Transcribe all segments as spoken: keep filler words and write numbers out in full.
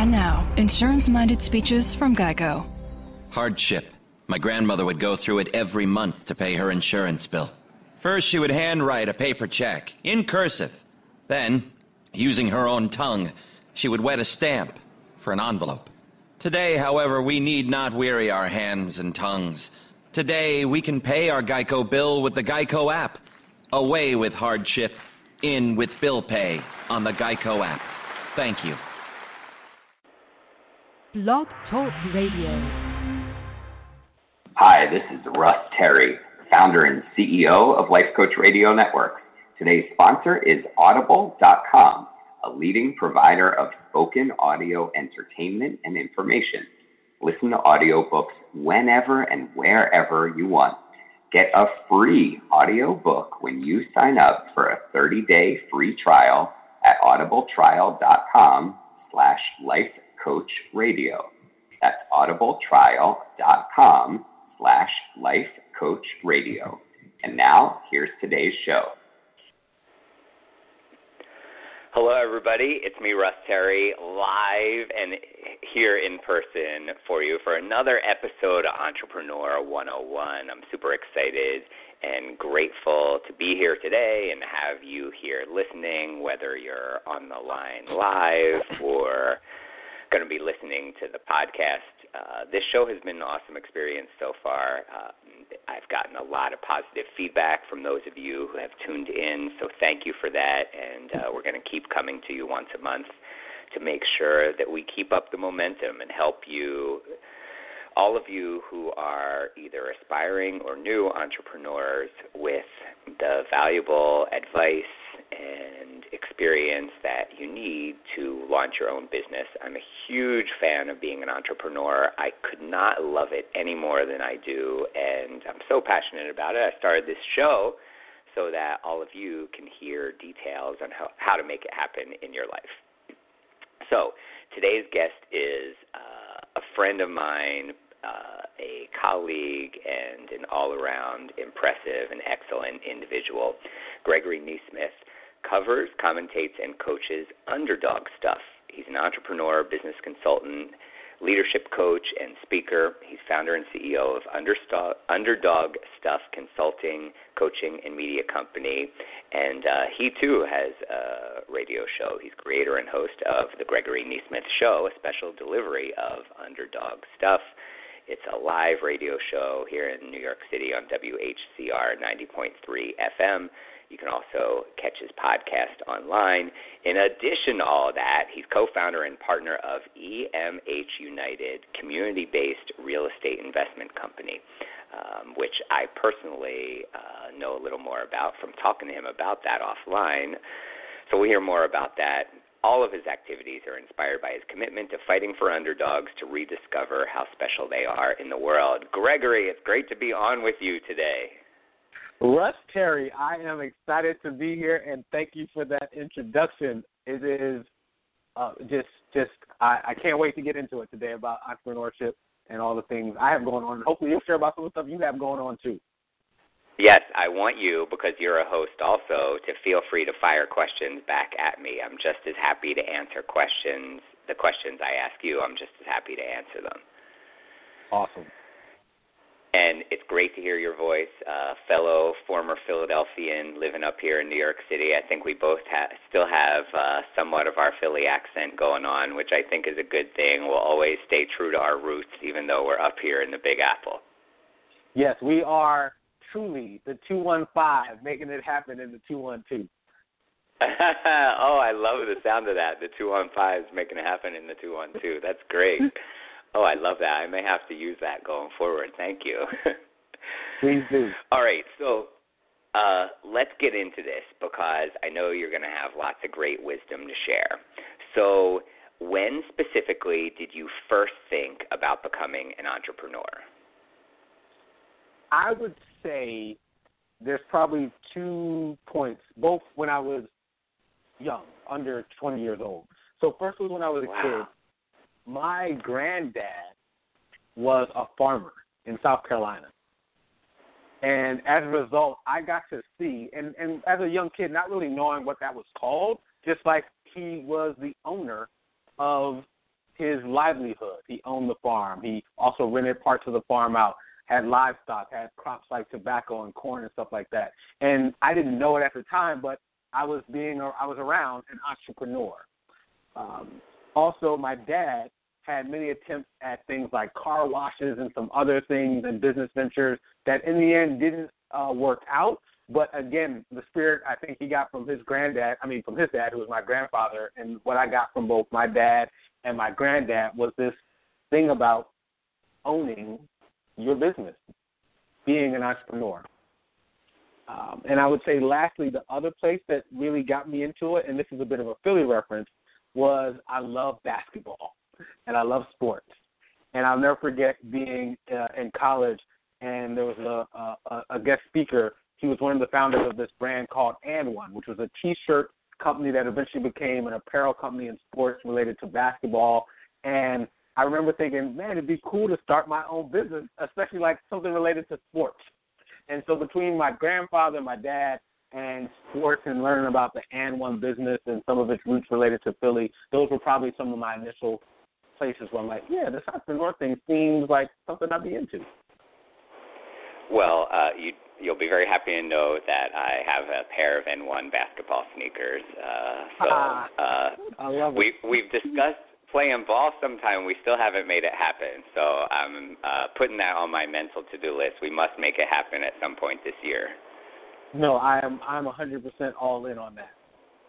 And now, insurance-minded speeches from Geico. Hardship. My grandmother would go through it every month to pay her insurance bill. First, she would handwrite a paper check, in cursive. Then, using her own tongue, she would wet a stamp for an envelope. Today, however, we need not weary our hands and tongues. Today, we can pay our Geico bill with the Geico app. Away with hardship, in with bill pay on the Geico app. Thank you. Blog Talk Radio. Hi, this is Russ Terry, founder and C E O of Life Coach Radio Network. Today's sponsor is Audible dot com, a leading provider of spoken audio entertainment and information. Listen to audiobooks whenever and wherever you want. Get a free audiobook when you sign up for a thirty-day free trial at audibletrial.com slash lifecoachradio. That's audibletrial.com slash lifecoachradio. And now, here's today's show. Hello, everybody. It's me, Russ Terry, live and here in person for you for another episode of Entrepreneur one oh one. I'm super excited and grateful to be here today and have you here listening, whether you're on the line live or going to be listening to the podcast. Uh, this show has been an awesome experience so far. Uh, I've gotten a lot of positive feedback from those of you who have tuned in, so thank you for that, and uh, we're going to keep coming to you once a month to make sure that we keep up the momentum and help you, all of you who are either aspiring or new entrepreneurs, with the valuable advice and experience that you need to launch your own business. I'm a huge fan of being an entrepreneur. I could not love it any more than I do, and I'm so passionate about it. I started this show so that all of you can hear details on how, how to make it happen in your life. So today's guest is uh, a friend of mine, uh, a colleague, and an all-around impressive and excellent individual. Gregory Nesmith covers, commentates, and coaches Underdog Stuff. He's an entrepreneur, business consultant, leadership coach, and speaker. He's founder and C E O of Underdog Stuff Consulting, Coaching, and Media Company. And uh, he, too, has a radio show. He's creator and host of The Gregory Nesmith Show, a special delivery of Underdog Stuff. It's a live radio show here in New York City on W H C R ninety point three F M. You can also catch his podcast online. In addition to all that, he's co-founder and partner of E M H United, community-based real estate investment company, um, which I personally uh, know a little more about from talking to him about that offline. So we'll hear more about that. All of his activities are inspired by his commitment to fighting for underdogs to rediscover how special they are in the world. Gregory, it's great to be on with you today. Russ Terry, I am excited to be here, and thank you for that introduction. It is uh, just, just I, I can't wait to get into it today about entrepreneurship and all the things I have going on. Hopefully you'll share about some of the stuff you have going on, too. Yes, I want you, because you're a host also, to feel free to fire questions back at me. I'm just as happy to answer questions. The questions I ask you, I'm just as happy to answer them. Awesome. And it's great to hear your voice, uh, fellow former Philadelphian living up here in New York City. I think we both ha- still have uh, somewhat of our Philly accent going on, which I think is a good thing. We'll always stay true to our roots, even though we're up here in the Big Apple. Yes, we are truly the two one five, making it happen in the two one two. Oh, I love the sound of that. The two one five is making it happen in the two one two. That's great. Oh, I love that. I may have to use that going forward. Thank you. Please do. All right, so uh, let's get into this, because I know you're going to have lots of great wisdom to share. So when specifically did you first think about becoming an entrepreneur? I would say there's probably two points, both when I was young, under twenty years old. So first was when I was a wow. kid. My granddad was a farmer in South Carolina. And as a result, I got to see, and, and as a young kid, not really knowing what that was called, just like he was the owner of his livelihood. He owned the farm. He also rented parts of the farm out, had livestock, had crops like tobacco and corn and stuff like that. And I didn't know it at the time, but I was being I was around an entrepreneur. Um, also, my dad had many attempts at things like car washes and some other things and business ventures that in the end didn't uh, work out. But again, the spirit I think he got from his granddad, I mean from his dad, who was my grandfather, and what I got from both my dad and my granddad was this thing about owning your business, being an entrepreneur. Um, and I would say lastly, the other place that really got me into it, and this is a bit of a Philly reference, was I love basketball and I love sports. And I'll never forget being uh, in college, and there was a, a, a guest speaker. He was one of the founders of this brand called And One, which was a T-shirt company that eventually became an apparel company in sports related to basketball. And I remember thinking, man, it'd be cool to start my own business, especially like something related to sports. And so between my grandfather, my dad, and sports and learning about the And One business and some of its roots related to Philly, those were probably some of my initial places where I'm like, yeah, this entrepreneur thing seems like something I'd be into. Well, uh, you, you'll be very happy to know that I have a pair of And One basketball sneakers. Uh, so ah, uh, I love it. We, we've discussed playing ball sometime. We still haven't made it happen. So I'm uh, putting that on my mental to-do list. We must make it happen at some point this year. No, I am I'm one hundred percent all in on that.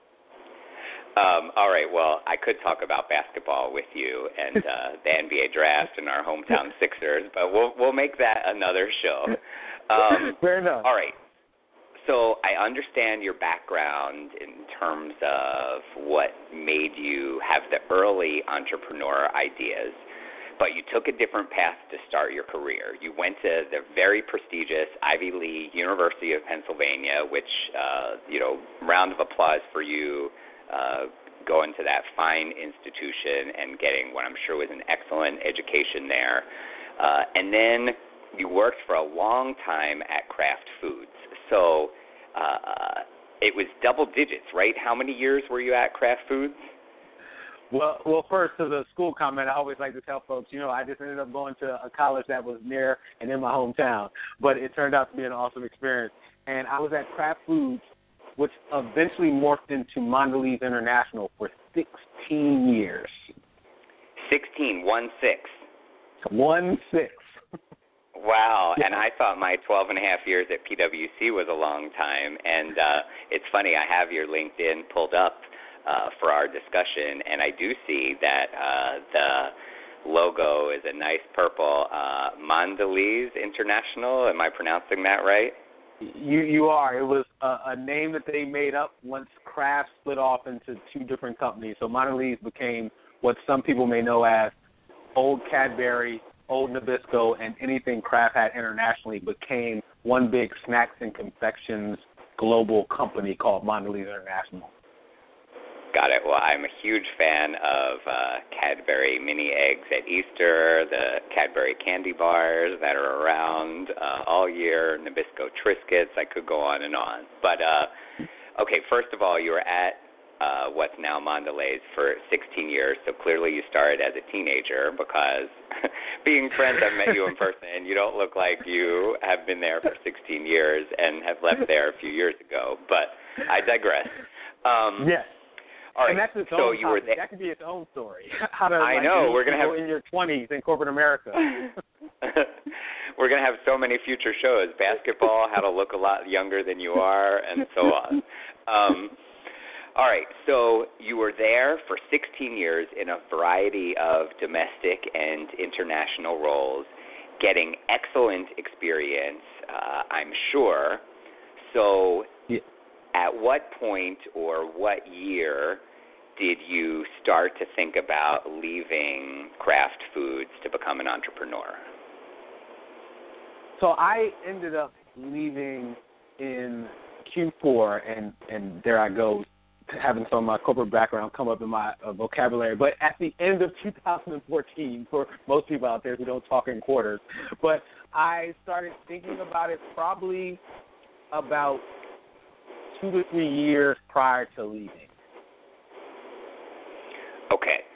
Um, all right, well, I could talk about basketball with you and uh, the N B A draft and our hometown Sixers, but we'll we'll make that another show. Um, Fair enough. All right. So I understand your background in terms of what made you have the early entrepreneur ideas, but you took a different path to start your career. You went to the very prestigious Ivy League University of Pennsylvania, which, uh, you know, round of applause for you. Uh, going to that fine institution and getting what I'm sure was an excellent education there. Uh, and then you worked for a long time at Kraft Foods. So uh, it was double digits, right? How many years were you at Kraft Foods? Well, well, first to the school comment, I always like to tell folks, you know, I just ended up going to a college that was near and in my hometown, but it turned out to be an awesome experience. And I was at Kraft Foods, which eventually morphed into Mondelez International for sixteen years. Sixteen, one six. One six. Wow, and I thought my twelve and a half years at P W C was a long time. And uh, it's funny, I have your LinkedIn pulled up uh, for our discussion, and I do see that uh, the logo is a nice purple. Uh, Mondelez International, am I pronouncing that right? You you are. It was a, a name that they made up once Kraft split off into two different companies. So Mondelez became what some people may know as Old Cadbury, Old Nabisco, and anything Kraft had internationally became one big snacks and confections global company called Mondelez International. Got it. Well, I'm a huge fan of uh, Cadbury mini eggs at Easter, the Cadbury candy bars that are around uh, all year, Nabisco Triscuits. I could go on and on. But, uh, okay, first of all, you were at uh, what's now Mondelez for sixteen years, so clearly you started as a teenager because being friends, I've met you in person. You don't look like you have been there for sixteen years and have left there a few years ago, but I digress. Um, yes. All right. And that's its so own you were there. That could be its own story. How to, I like, know. We're gonna have in your twenties in corporate America. We're gonna have so many future shows: basketball, how to look a lot younger than you are, and so on. Um, all right. So you were there for sixteen years in a variety of domestic and international roles, getting excellent experience, uh, I'm sure. So. Yeah. At what point or what year did you start to think about leaving Kraft Foods to become an entrepreneur? So I ended up leaving in Q four, and, and there I go, having some of my corporate background come up in my uh, vocabulary. But at the end of two thousand fourteen, for most people out there who don't talk in quarters, but I started thinking about it probably about two to three years prior to leaving. Okay.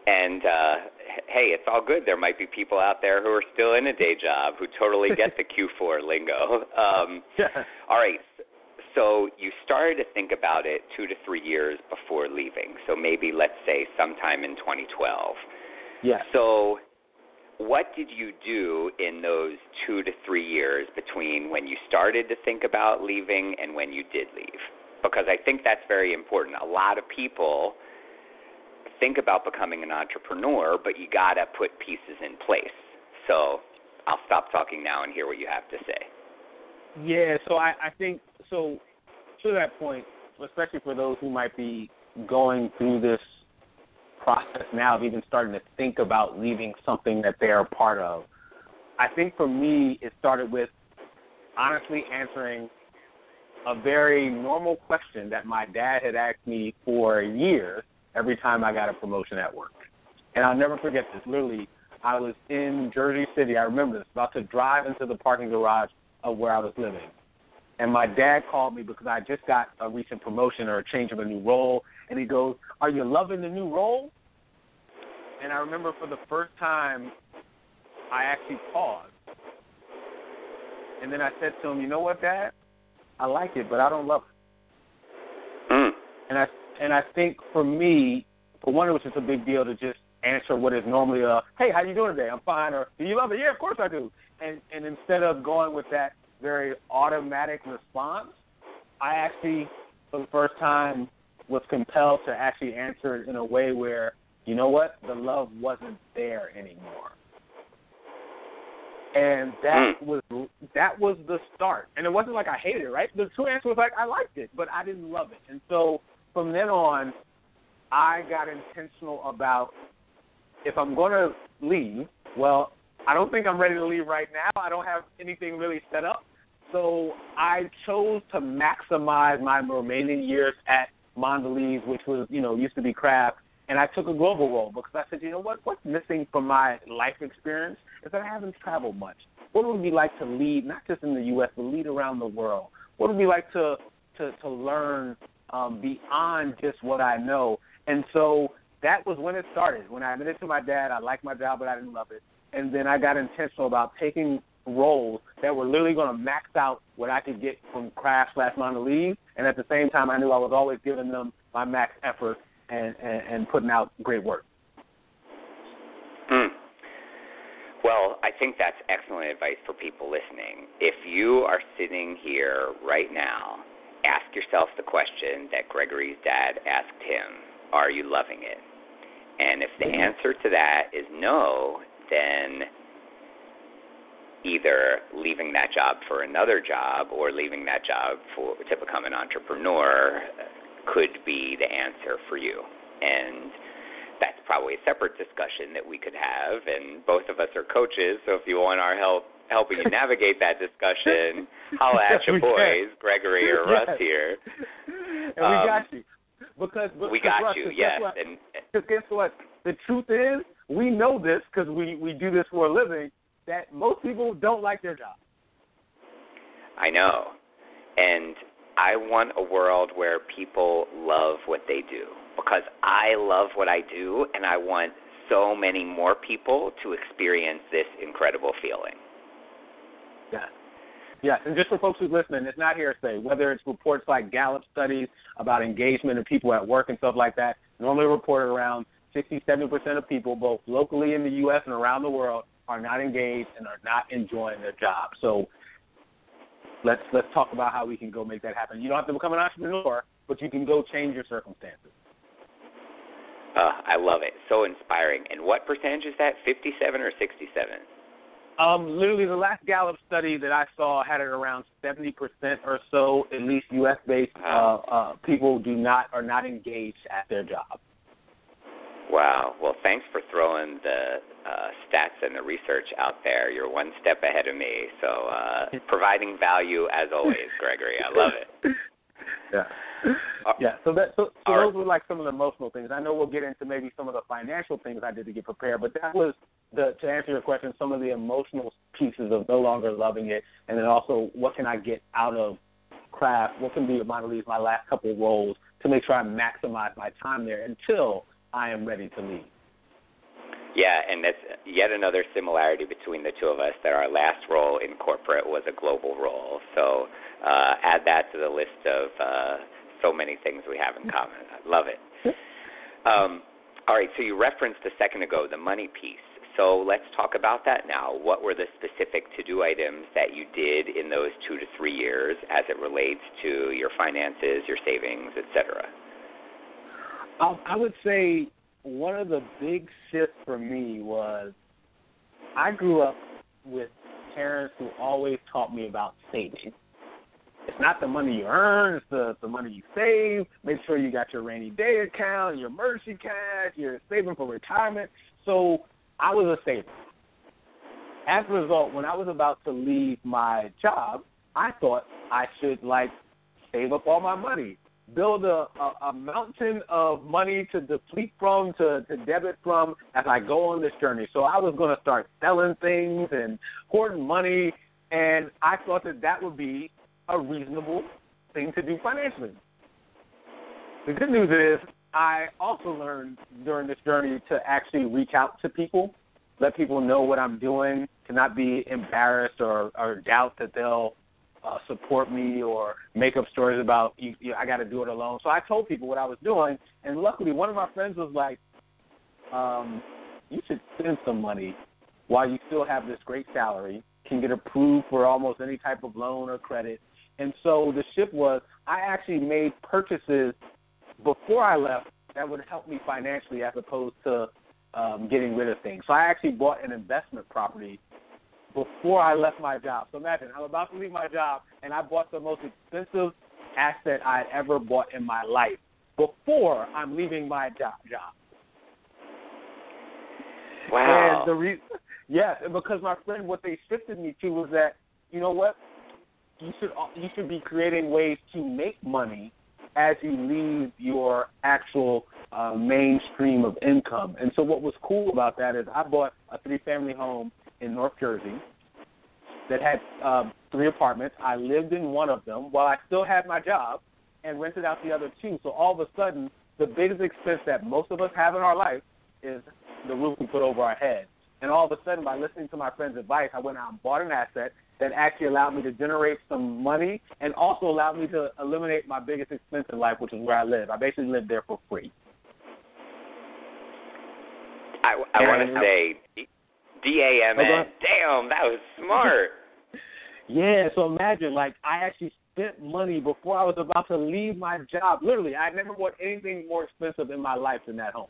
And, uh, hey, it's all good. There might be people out there who are still in a day job who totally get the Q four lingo. Um, all right. So you started to think about it two to three years before leaving. So maybe, let's say, sometime in twenty twelve. Yeah. So what did you do in those two to three years between when you started to think about leaving and when you did leave? Because I think that's very important. A lot of people think about becoming an entrepreneur, but you got to put pieces in place. So I'll stop talking now and hear what you have to say. Yeah, so I, I think, so to that point, especially for those who might be going through this process now of even starting to think about leaving something that they're a part of, I think for me it started with honestly answering a very normal question that my dad had asked me for years every time I got a promotion at work. And I'll never forget this. Literally, I was in Jersey City, I remember this, about to drive into the parking garage of where I was living. And my dad called me because I just got a recent promotion or a change of a new role. And he goes, "Are you loving the new role?" And I remember for the first time, I actually paused. And then I said to him, "You know what, Dad? I like it, but I don't love it." Mm. And I and I think for me, for one, it was just a big deal to just answer what is normally a, "Hey, how you doing today? I'm fine," or "Do you love it?" "Yeah, of course I do." And and instead of going with that very automatic response, I actually, for the first time, was compelled to actually answer it in a way where, you know what, the love wasn't there anymore. And that mm. was that was the start. And it wasn't like I hated it, right? The true answer was like I liked it, but I didn't love it. And so from then on, I got intentional about if I'm going to leave, well, I don't think I'm ready to leave right now. I don't have anything really set up. So I chose to maximize my remaining years at Mondelez, which was, you know, used to be Kraft, and I took a global role because I said, you know what, what's missing from my life experience is that I haven't traveled much. What would it be like to lead, not just in the U S, but lead around the world? What would it be like to to, to learn um, beyond just what I know? And so that was when it started. When I admitted to my dad, I liked my job, but I didn't love it. And then I got intentional about taking roles that were literally going to max out what I could get from Kraft slash Mondelez, and at the same time, I knew I was always giving them my max effort and, and, and putting out great work. Mm. Well, I think that's excellent advice for people listening. If you are sitting here right now, ask yourself the question that Gregory's dad asked him, are you loving it? And if the answer to that is no, then either leaving that job for another job or leaving that job for to become an entrepreneur could be the answer for you. And that's probably a separate discussion that we could have, and both of us are coaches, so if you want our help helping you navigate that discussion, holla at your boys, Gregory or yes. Russ here. And um, we got you. Because, because we got Russ, you, yes. Guess and Because guess what? The truth is, we know this because we, we do this for a living, that most people don't like their job. I know. And I want a world where people love what they do, because I love what I do, and I want so many more people to experience this incredible feeling. Yeah. Yes, and just for folks who's listening, it's not hearsay. Whether it's reports like Gallup studies about engagement of people at work and stuff like that, normally reported around sixty, seventy percent of people, both locally in the U S and around the world, are not engaged and are not enjoying their job. So let's let's talk about how we can go make that happen. You don't have to become an entrepreneur, but you can go change your circumstances. Uh, I love it. So inspiring. And what percentage is that, fifty-seven or sixty-seven? Um, literally, the last Gallup study that I saw had it around seventy percent or so, at least U S-based wow. uh, uh, people do not are not engaged at their job. Wow. Well, thanks for throwing the uh, stats and the research out there. You're one step ahead of me. So uh, providing value as always, Gregory. I love it. Yeah. Uh, yeah. So that so, so our, those were like some of the emotional things. I know we'll get into maybe some of the financial things I did to get prepared, but that was the to answer your question, some of the emotional pieces of no longer loving it, and then also what can I get out of Kraft? What can be Mondelez, my last couple of roles, to make sure I maximize my time there until I am ready to leave. Yeah, and that's yet another similarity between the two of us, that our last role in corporate was a global role. So uh, add that to the list of uh, so many things we have in common. I love it. Um, all right, so you referenced a second ago the money piece. So let's talk about that now. What were the specific to-do items that you did in those two to three years as it relates to your finances, your savings, et cetera? Um, I would say one of the big shifts for me was I grew up with parents who always taught me about saving. It's not the money you earn, it's the, the money you save. Make sure you got your rainy day account, your emergency cash, you're saving for retirement. So I was a saver. As a result, when I was about to leave my job, I thought I should, like, save up all my money, build a, a, a mountain of money to deplete from, to, to debit from as I go on this journey. So I was going to start selling things and hoarding money, and I thought that that would be a reasonable thing to do financially. The good news is I also learned during this journey to actually reach out to people, let people know what I'm doing, to not be embarrassed or, or doubt that they'll Uh, support me or make up stories about, you, you, I got to do it alone. So I told people what I was doing, and luckily one of my friends was like, um, you should spend some money while you still have this great salary, can get approved for almost any type of loan or credit. And so the shift was I actually made purchases before I left that would help me financially as opposed to um, getting rid of things. So I actually bought an investment property before I left my job. So imagine, I'm about to leave my job, and I bought the most expensive asset I'd ever bought in my life before I'm leaving my job. job. Wow. And the re- yes, and because my friend, what they shifted me to was that, you know what, you should you should be creating ways to make money as you leave your actual uh, mainstream of income. And so what was cool about that is I bought a three-family home in North Jersey that had uh, three apartments. I lived in one of them while I still had my job and rented out the other two. So all of a sudden, the biggest expense that most of us have in our life is the roof we put over our head. And all of a sudden, by listening to my friend's advice, I went out and bought an asset that actually allowed me to generate some money and also allowed me to eliminate my biggest expense in life, which is where I live. I basically lived there for free. I, I want to say... D A M N. Damn, that was smart. Yeah, so imagine, like, I actually spent money before I was about to leave my job. Literally, I never bought anything more expensive in my life than that home.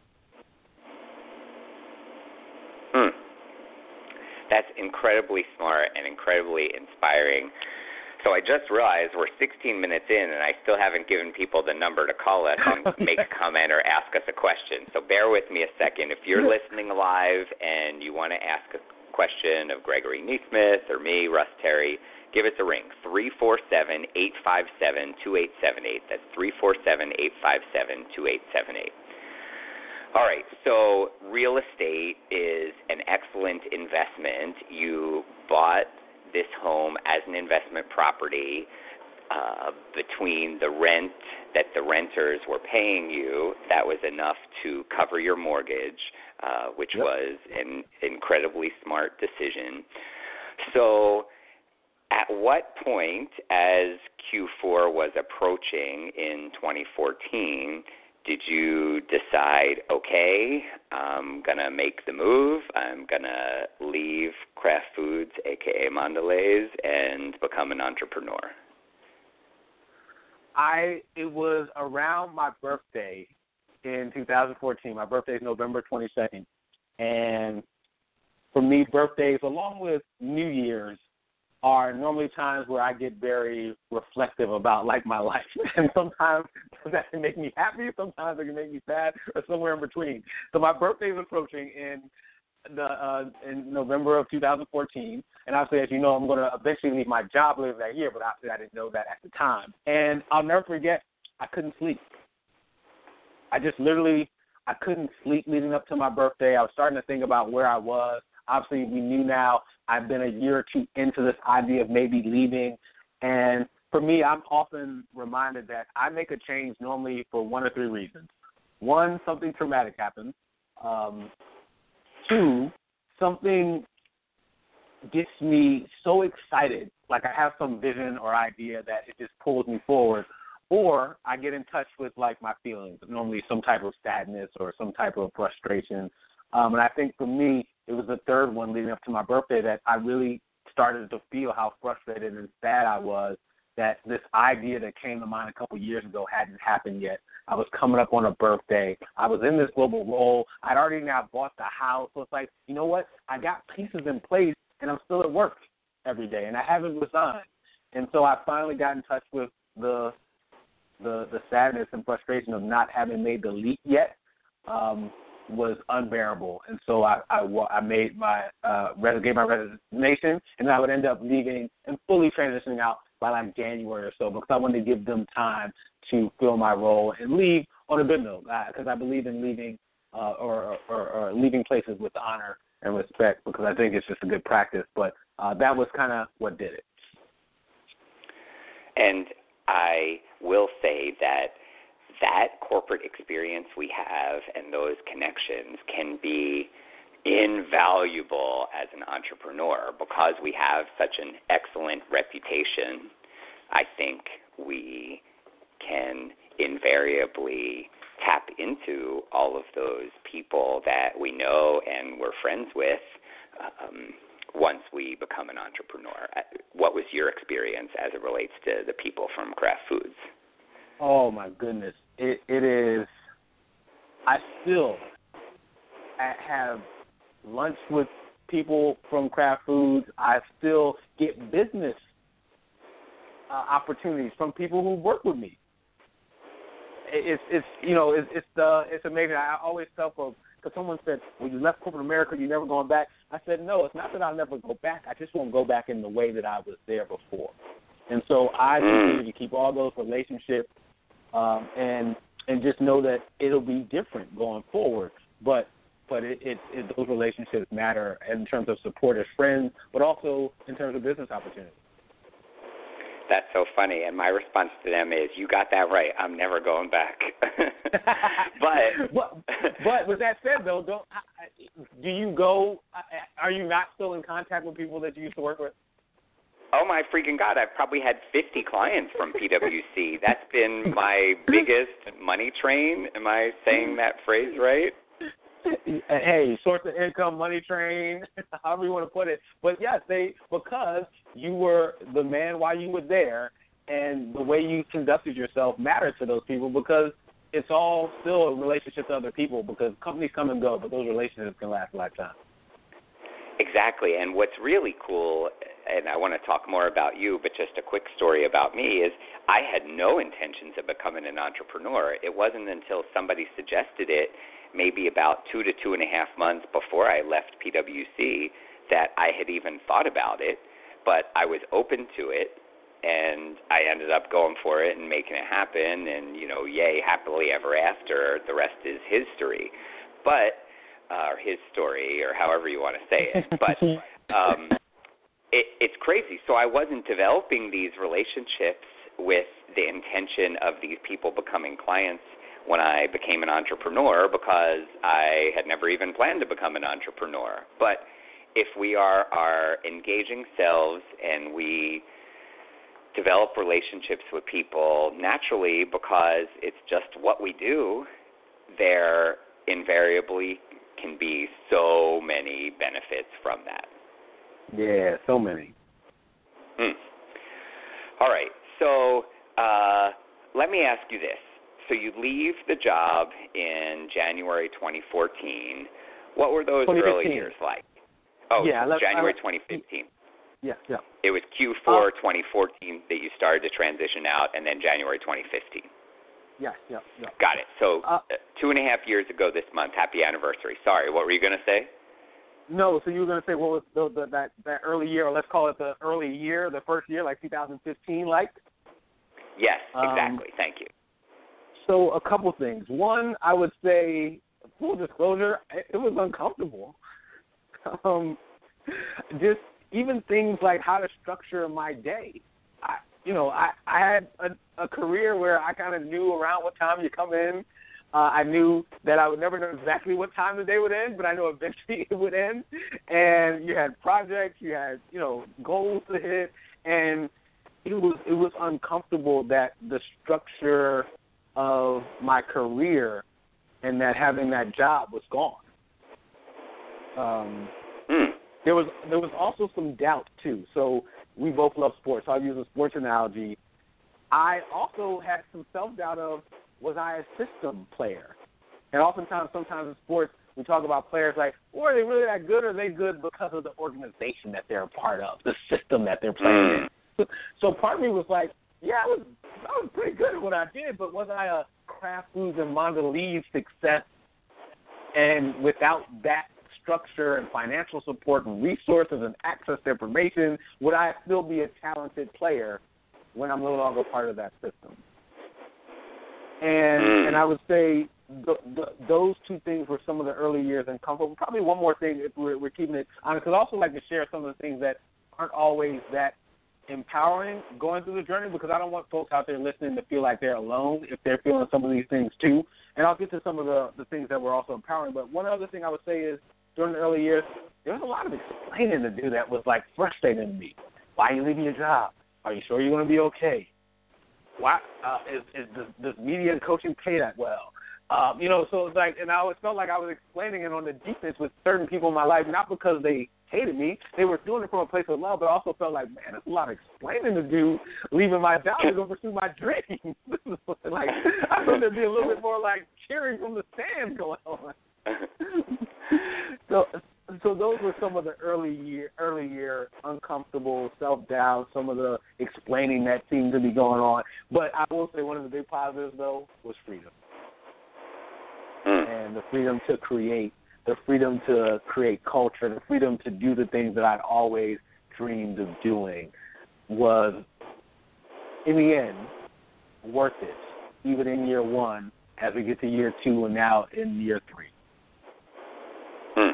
Hmm. That's incredibly smart and incredibly inspiring. So I just realized we're sixteen minutes in, and I still haven't given people the number to call us and make a comment or ask us a question. So bear with me a second. If you're listening live and you want to ask a question of Gregory Neesmith or me, Russ Terry, give us a ring, three four seven, eight five seven, two eight seven eight. That's three four seven, eight five seven, two eight seven eight. All right, so real estate is an excellent investment. You bought this home as an investment property uh, between the rent that the renters were paying you. That was enough to cover your mortgage, uh, which yep. was an incredibly smart decision. So at what point, as Q four was approaching in twenty fourteen, did you decide, okay, I'm going to make the move, I'm going to leave Kraft Foods, a k a. Mondelez, and become an entrepreneur? I It was around my birthday in two thousand fourteen. My birthday is November twenty-second. And for me, birthdays, along with New Year's, are normally times where I get very reflective about, like, my life. And sometimes that can make me happy, sometimes it can make me sad, or somewhere in between. So my birthday is approaching in the uh, in November of two thousand fourteen. And obviously, as you know, I'm going to eventually leave my job later that year, but obviously I didn't know that at the time. And I'll never forget, I couldn't sleep. I just literally, I couldn't sleep leading up to my birthday. I was starting to think about where I was. Obviously, we knew now I've been a year or two into this idea of maybe leaving. And for me, I'm often reminded that I make a change normally for one or three reasons. One, something traumatic happens. Um, two, something gets me so excited, like I have some vision or idea that it just pulls me forward, or I get in touch with, like, my feelings, normally some type of sadness or some type of frustration. Um, and I think for me, it was the third one leading up to my birthday that I really started to feel how frustrated and sad I was that this idea that came to mind a couple years ago hadn't happened yet. I was coming up on a birthday. I was in this global role. I'd already now bought the house. So it's like, you know what? I got pieces in place, and I'm still at work every day, and I haven't resigned. And so I finally got in touch with the the, the sadness and frustration of not having made the leap yet. Um, was unbearable, and so I I, I made my uh, gave my resignation, and I would end up leaving and fully transitioning out by like January or so, because I wanted to give them time to fill my role and leave on a good note, because I believe in leaving uh, or, or, or leaving places with honor and respect, because I think it's just a good practice. But uh, that was kind of what did it. And I will say that that corporate experience we have and those connections can be invaluable as an entrepreneur, because we have such an excellent reputation. I think we can invariably tap into all of those people that we know and we're friends with um, once we become an entrepreneur. What was your experience as it relates to the people from Kraft Foods? Oh, my goodness. It, it is, I still have lunch with people from Kraft Foods. I still get business uh, opportunities from people who work with me. It's, it's you know, it's it's, uh, it's amazing. I always tell folks, because someone said, well, you left corporate America, you're never going back. I said, no, it's not that I'll never go back. I just won't go back in the way that I was there before. And so I continue to keep all those relationships um, and and just know that it'll be different going forward. But but it, it, it those relationships matter in terms of support as friends, but also in terms of business opportunities. That's so funny, and my response to them is, you got that right. I'm never going back. but, but but with that said, though, don't do you go? Are you not still in contact with people that you used to work with? Oh, my freaking God. I've probably had fifty clients from P W C. That's been my biggest money train. Am I saying that phrase right? Hey, source of income, money train, however you want to put it. But, yes, they because you were the man while you were there, and the way you conducted yourself mattered to those people, because it's all still a relationship to other people, because companies come and go, but those relationships can last a lifetime. Exactly, and what's really cool, and I want to talk more about you, but just a quick story about me, is I had no intentions of becoming an entrepreneur. It wasn't until somebody suggested it maybe about two to two and a half months before I left P W C that I had even thought about it, but I was open to it, and I ended up going for it and making it happen, and, you know, yay, happily ever after. The rest is history. But Uh, or his story, or however you want to say it. But um, it, it's crazy. So I wasn't developing these relationships with the intention of these people becoming clients when I became an entrepreneur, because I had never even planned to become an entrepreneur. But if we are our engaging selves and we develop relationships with people naturally, because it's just what we do, there invariably can be so many benefits from that. Yeah, so many. Mm. All right, so uh, let me ask you this. So you leave the job in January twenty fourteen. What were those early years like? Oh, yeah, so January twenty fifteen. Yeah, yeah. It was Q four uh, twenty fourteen that you started to transition out, and then January twenty fifteen. Yeah, yeah, yeah. Got it. So uh, two and a half years ago this month. Happy anniversary. Sorry, what were you going to say? No, so you were going to say what was the, the, that, that early year, or let's call it the early year, the first year, like two thousand fifteen, like? Yes, exactly. Um, Thank you. So a couple things. One, I would say, full disclosure, it, it was uncomfortable. Um, just even things like how to structure my day. I, you know, I, I had a, a career where I kind of knew around what time you come in, Uh, I knew that I would never know exactly what time the day would end, but I knew eventually it would end. And you had projects, you had, you know, goals to hit, and it was it was uncomfortable that the structure of my career and that having that job was gone. Um, mm. There was there was also some doubt too. So we both love sports. So I'll use a sports analogy. I also had some self-doubt of, was I a system player? And oftentimes, sometimes in sports, we talk about players like, well, are they really that good, or are they good because of the organization that they're a part of, the system that they're playing mm. in? So, so part of me was like, yeah, I was, I was pretty good at what I did, but was I a Kraft Foods and Mondelez success? And without that structure and financial support and resources and access to information, would I still be a talented player when I'm no longer part of that system? And mm. and I would say the, the, those two things were some of the early years in comfort. Probably one more thing, if we're, we're keeping it honest, because I also like to share some of the things that aren't always that empowering going through the journey, because I don't want folks out there listening to feel like they're alone if they're feeling some of these things too. And I'll get to some of the, the things that were also empowering. But one other thing I would say is during the early years, there was a lot of explaining to do that was like frustrating to me. Why are you leaving your job? Are you sure you're going to be okay? Why uh, is, is does, does media and coaching pay that well? Um, you know, so it's like, and I always felt like I was explaining it on the defense with certain people in my life, not because they hated me. They were doing it from a place of love, but I also felt like, man, there's a lot of explaining to do, leaving my job to go pursue my dreams. Like, I thought there'd be a little bit more like cheering from the stands going on. so, so those were some of the early year, early year uncomfortable self-doubt, some of the explaining that seemed to be going on. But I will say one of the big positives, though, was freedom. Mm. And the freedom to create, the freedom to create culture, the freedom to do the things that I'd always dreamed of doing was, in the end, worth it, even in year one, as we get to year two and now in year three. Hmm.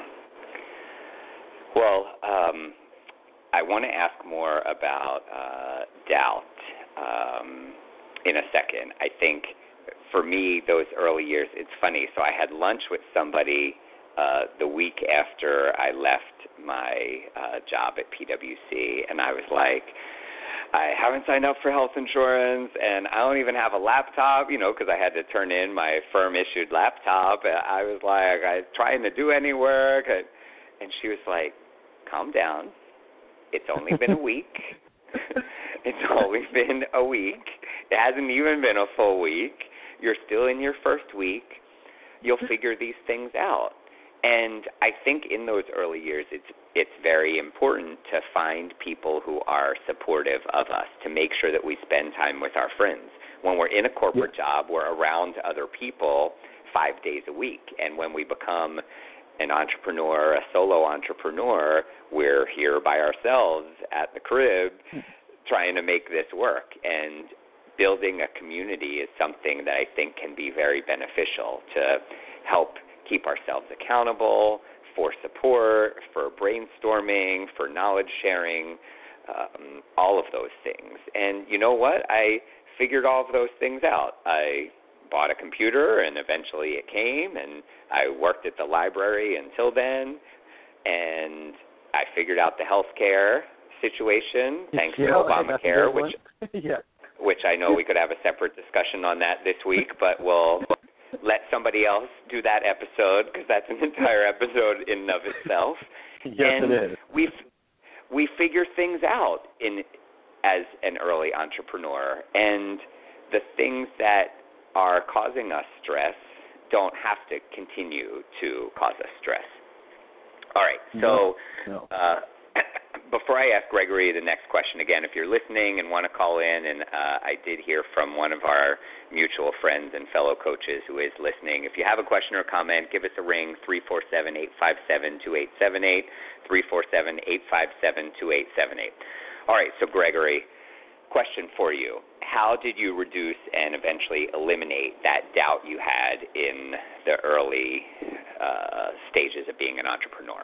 Well, um, I want to ask more about uh, doubt um, in a second. I think for me, those early years, it's funny. So I had lunch with somebody uh, the week after I left my uh, job at P W C, and I was like, I haven't signed up for health insurance, and I don't even have a laptop, you know, because I had to turn in my firm-issued laptop. And I was like, I'm trying to do any work. And she was like, calm down. It's only been a week. It's only been a week. It hasn't even been a full week. You're still in your first week. You'll figure these things out. And I think in those early years, it's it's very important to find people who are supportive of us, to make sure that we spend time with our friends. When we're in a corporate yeah. job, we're around other people five days a week. And when we become an entrepreneur, a solo entrepreneur, we're here by ourselves at the crib trying to make this work. And building a community is something that I think can be very beneficial to help keep ourselves accountable, for support, for brainstorming, for knowledge sharing, um, all of those things. And you know what? I figured all of those things out. I bought a computer, and eventually it came, and I worked at the library until then, and I figured out the healthcare situation thanks yeah, to Obamacare, which yeah. which I know we could have a separate discussion on that this week, but we'll let somebody else do that episode, because that's an entire episode in and of itself. Yes, and it is. we we figure things out in as an early entrepreneur, and the things that are causing us stress don't have to continue to cause us stress. All right, so no, no. Uh, before I ask Gregory the next question, again, if you're listening and want to call in, and uh, I did hear from one of our mutual friends and fellow coaches who is listening. If you have a question or comment, give us a ring, three four seven, eight five seven, two eight seven eight, three four seven, eight five seven, two eight seven eight. All right, so Gregory, question for you. How did you reduce and eventually eliminate that doubt you had in the early uh, stages of being an entrepreneur?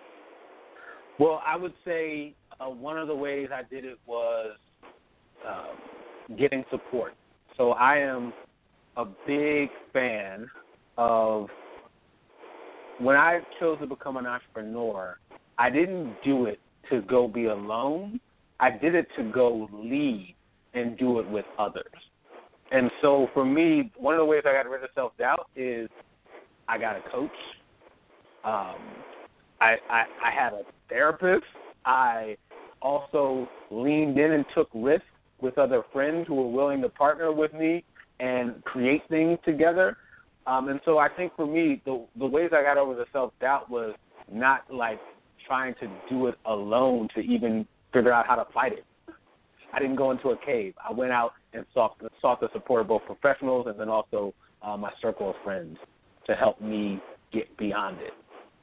Well, I would say uh, one of the ways I did it was uh, getting support. So I am a big fan of when I chose to become an entrepreneur, I didn't do it to go be alone. I did it to go lead and do it with others. And so for me, one of the ways I got rid of self-doubt is I got a coach. Um, I, I, I had a therapist. I also leaned in and took risks with other friends who were willing to partner with me and create things together. Um, and so I think for me, the, the ways I got over the self-doubt was not like trying to do it alone to even figure out how to fight it. I didn't go into a cave. I went out and sought, sought the support of both professionals and then also uh, my circle of friends to help me get beyond it.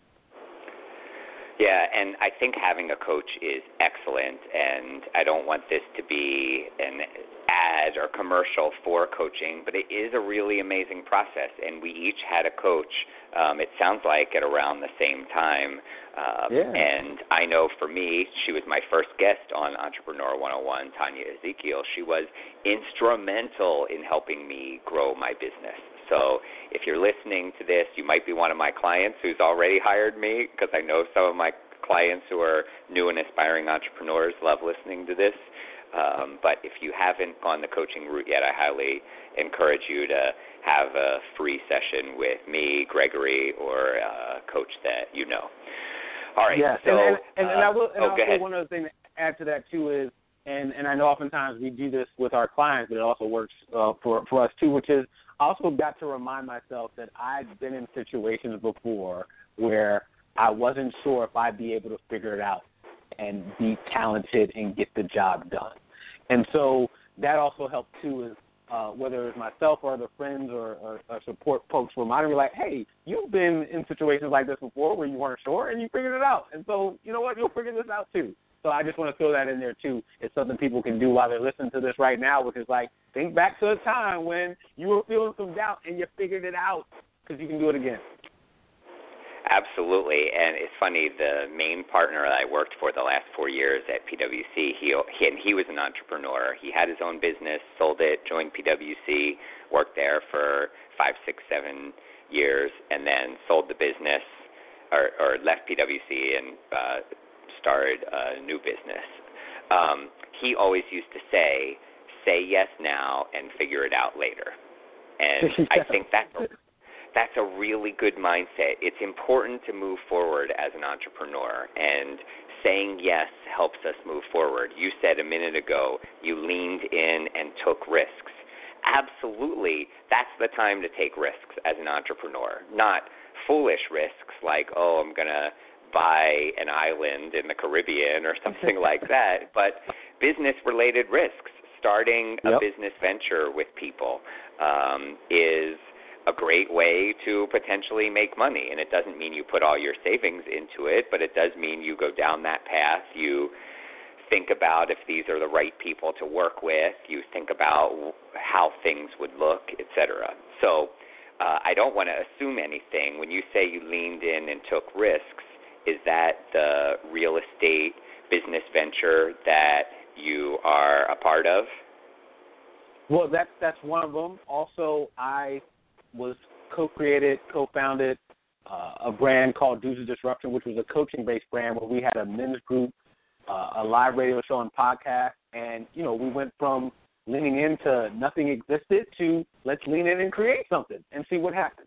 Yeah, and I think having a coach is excellent, and I don't want this to be an ad or commercial for coaching, but it is a really amazing process, and we each had a coach, um, it sounds like, at around the same time. Um, yeah. And I know for me, she was my first guest on Entrepreneur one oh one, Tanya Ezekiel. She was instrumental in helping me grow my business. So if you're listening to this, you might be one of my clients who's already hired me, because I know some of my clients who are new and aspiring entrepreneurs love listening to this. Um, but if you haven't gone the coaching route yet, I highly encourage you to have a free session with me, Gregory, or a coach that you know. All right. Yes, so, and, and, and uh, I will. And oh, also go ahead. one other thing to add to that too is, and, and I know oftentimes we do this with our clients, but it also works uh, for for us too, which is I also got to remind myself that I'd been in situations before where I wasn't sure if I'd be able to figure it out and be talented and get the job done. And so that also helped too, is uh, whether it's myself or other friends or, or, or support folks reminding me like, hey, you've been in situations like this before where you weren't sure and you figured it out. And so, you know what, you'll figure this out too. So I just want to throw that in there too. It's something people can do while they're listening to this right now, which is like, think back to a time when you were feeling some doubt and you figured it out, because you can do it again. Absolutely, and it's funny, the main partner that I worked for the last four years at P W C, he, he and he was an entrepreneur. He had his own business, sold it, joined P W C, worked there for five, six, seven years, and then sold the business, or, or left P W C and uh, started a new business. Um, he always used to say, say yes now and figure it out later. And yeah. I think that's a, that's a really good mindset. It's important to move forward as an entrepreneur, and saying yes helps us move forward. You said a minute ago you leaned in and took risks. Absolutely, that's the time to take risks as an entrepreneur, not foolish risks like, oh, I'm going to buy an island in the Caribbean or something like that, but business-related risks. Starting a yep. business venture with people um, is a great way to potentially make money. And it doesn't mean you put all your savings into it, but it does mean you go down that path. You think about if these are the right people to work with. You think about how things would look, et cetera. So uh, I don't want to assume anything. When you say you leaned in and took risks, is that the real estate business venture that you are a part of? Well, that's that's one of them. Also, I was co-created, co-founded uh, a brand called Dudes of Disruption, which was a coaching-based brand where we had a men's group, uh, a live radio show and podcast, and, you know, we went from leaning into nothing existed to let's lean in and create something and see what happens.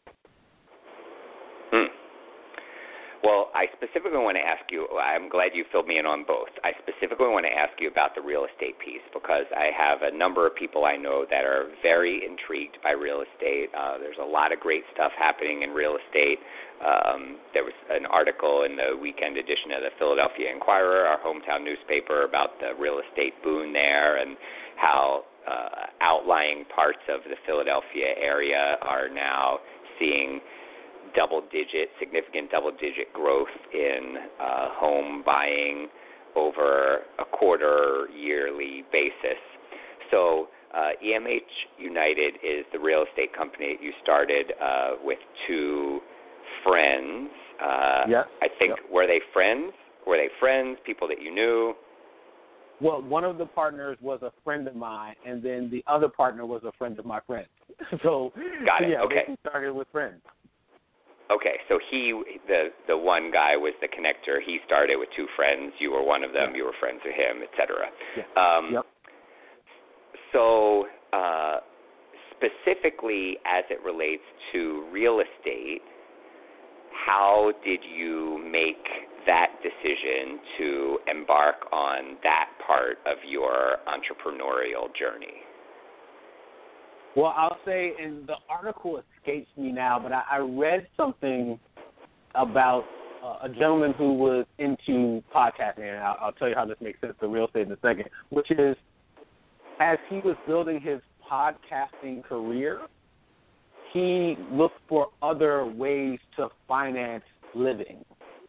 Hmm. Well, I specifically want to ask you, I'm glad you filled me in on both. I specifically want to ask you about the real estate piece, because I have a number of people I know that are very intrigued by real estate. Uh, there's a lot of great stuff happening in real estate. Um, there was an article in the weekend edition of the Philadelphia Inquirer, our hometown newspaper, about the real estate boom there and how uh, outlying parts of the Philadelphia area are now seeing double-digit, significant double-digit growth in uh, home buying over a quarter yearly basis. So uh, E M H United is the real estate company that you started uh, with two friends. Uh, yes. I think, yep. were they friends? Were they friends, people that you knew? Well, one of the partners was a friend of mine, and then the other partner was a friend of my friend. so, Got so it. yeah, Okay. we started with friends. Okay, so he, the the one guy was the connector. He started with two friends. You were one of them. Yeah. You were friends with him, et cetera. Yeah. Um, yep. So uh, specifically as it relates to real estate, how did you make that decision to embark on that part of your entrepreneurial journey? Well, I'll say, and the article escapes me now, but I, I read something about uh, a gentleman who was into podcasting, and I'll, I'll tell you how this makes sense to real estate in a second, which is as he was building his podcasting career, he looked for other ways to finance living.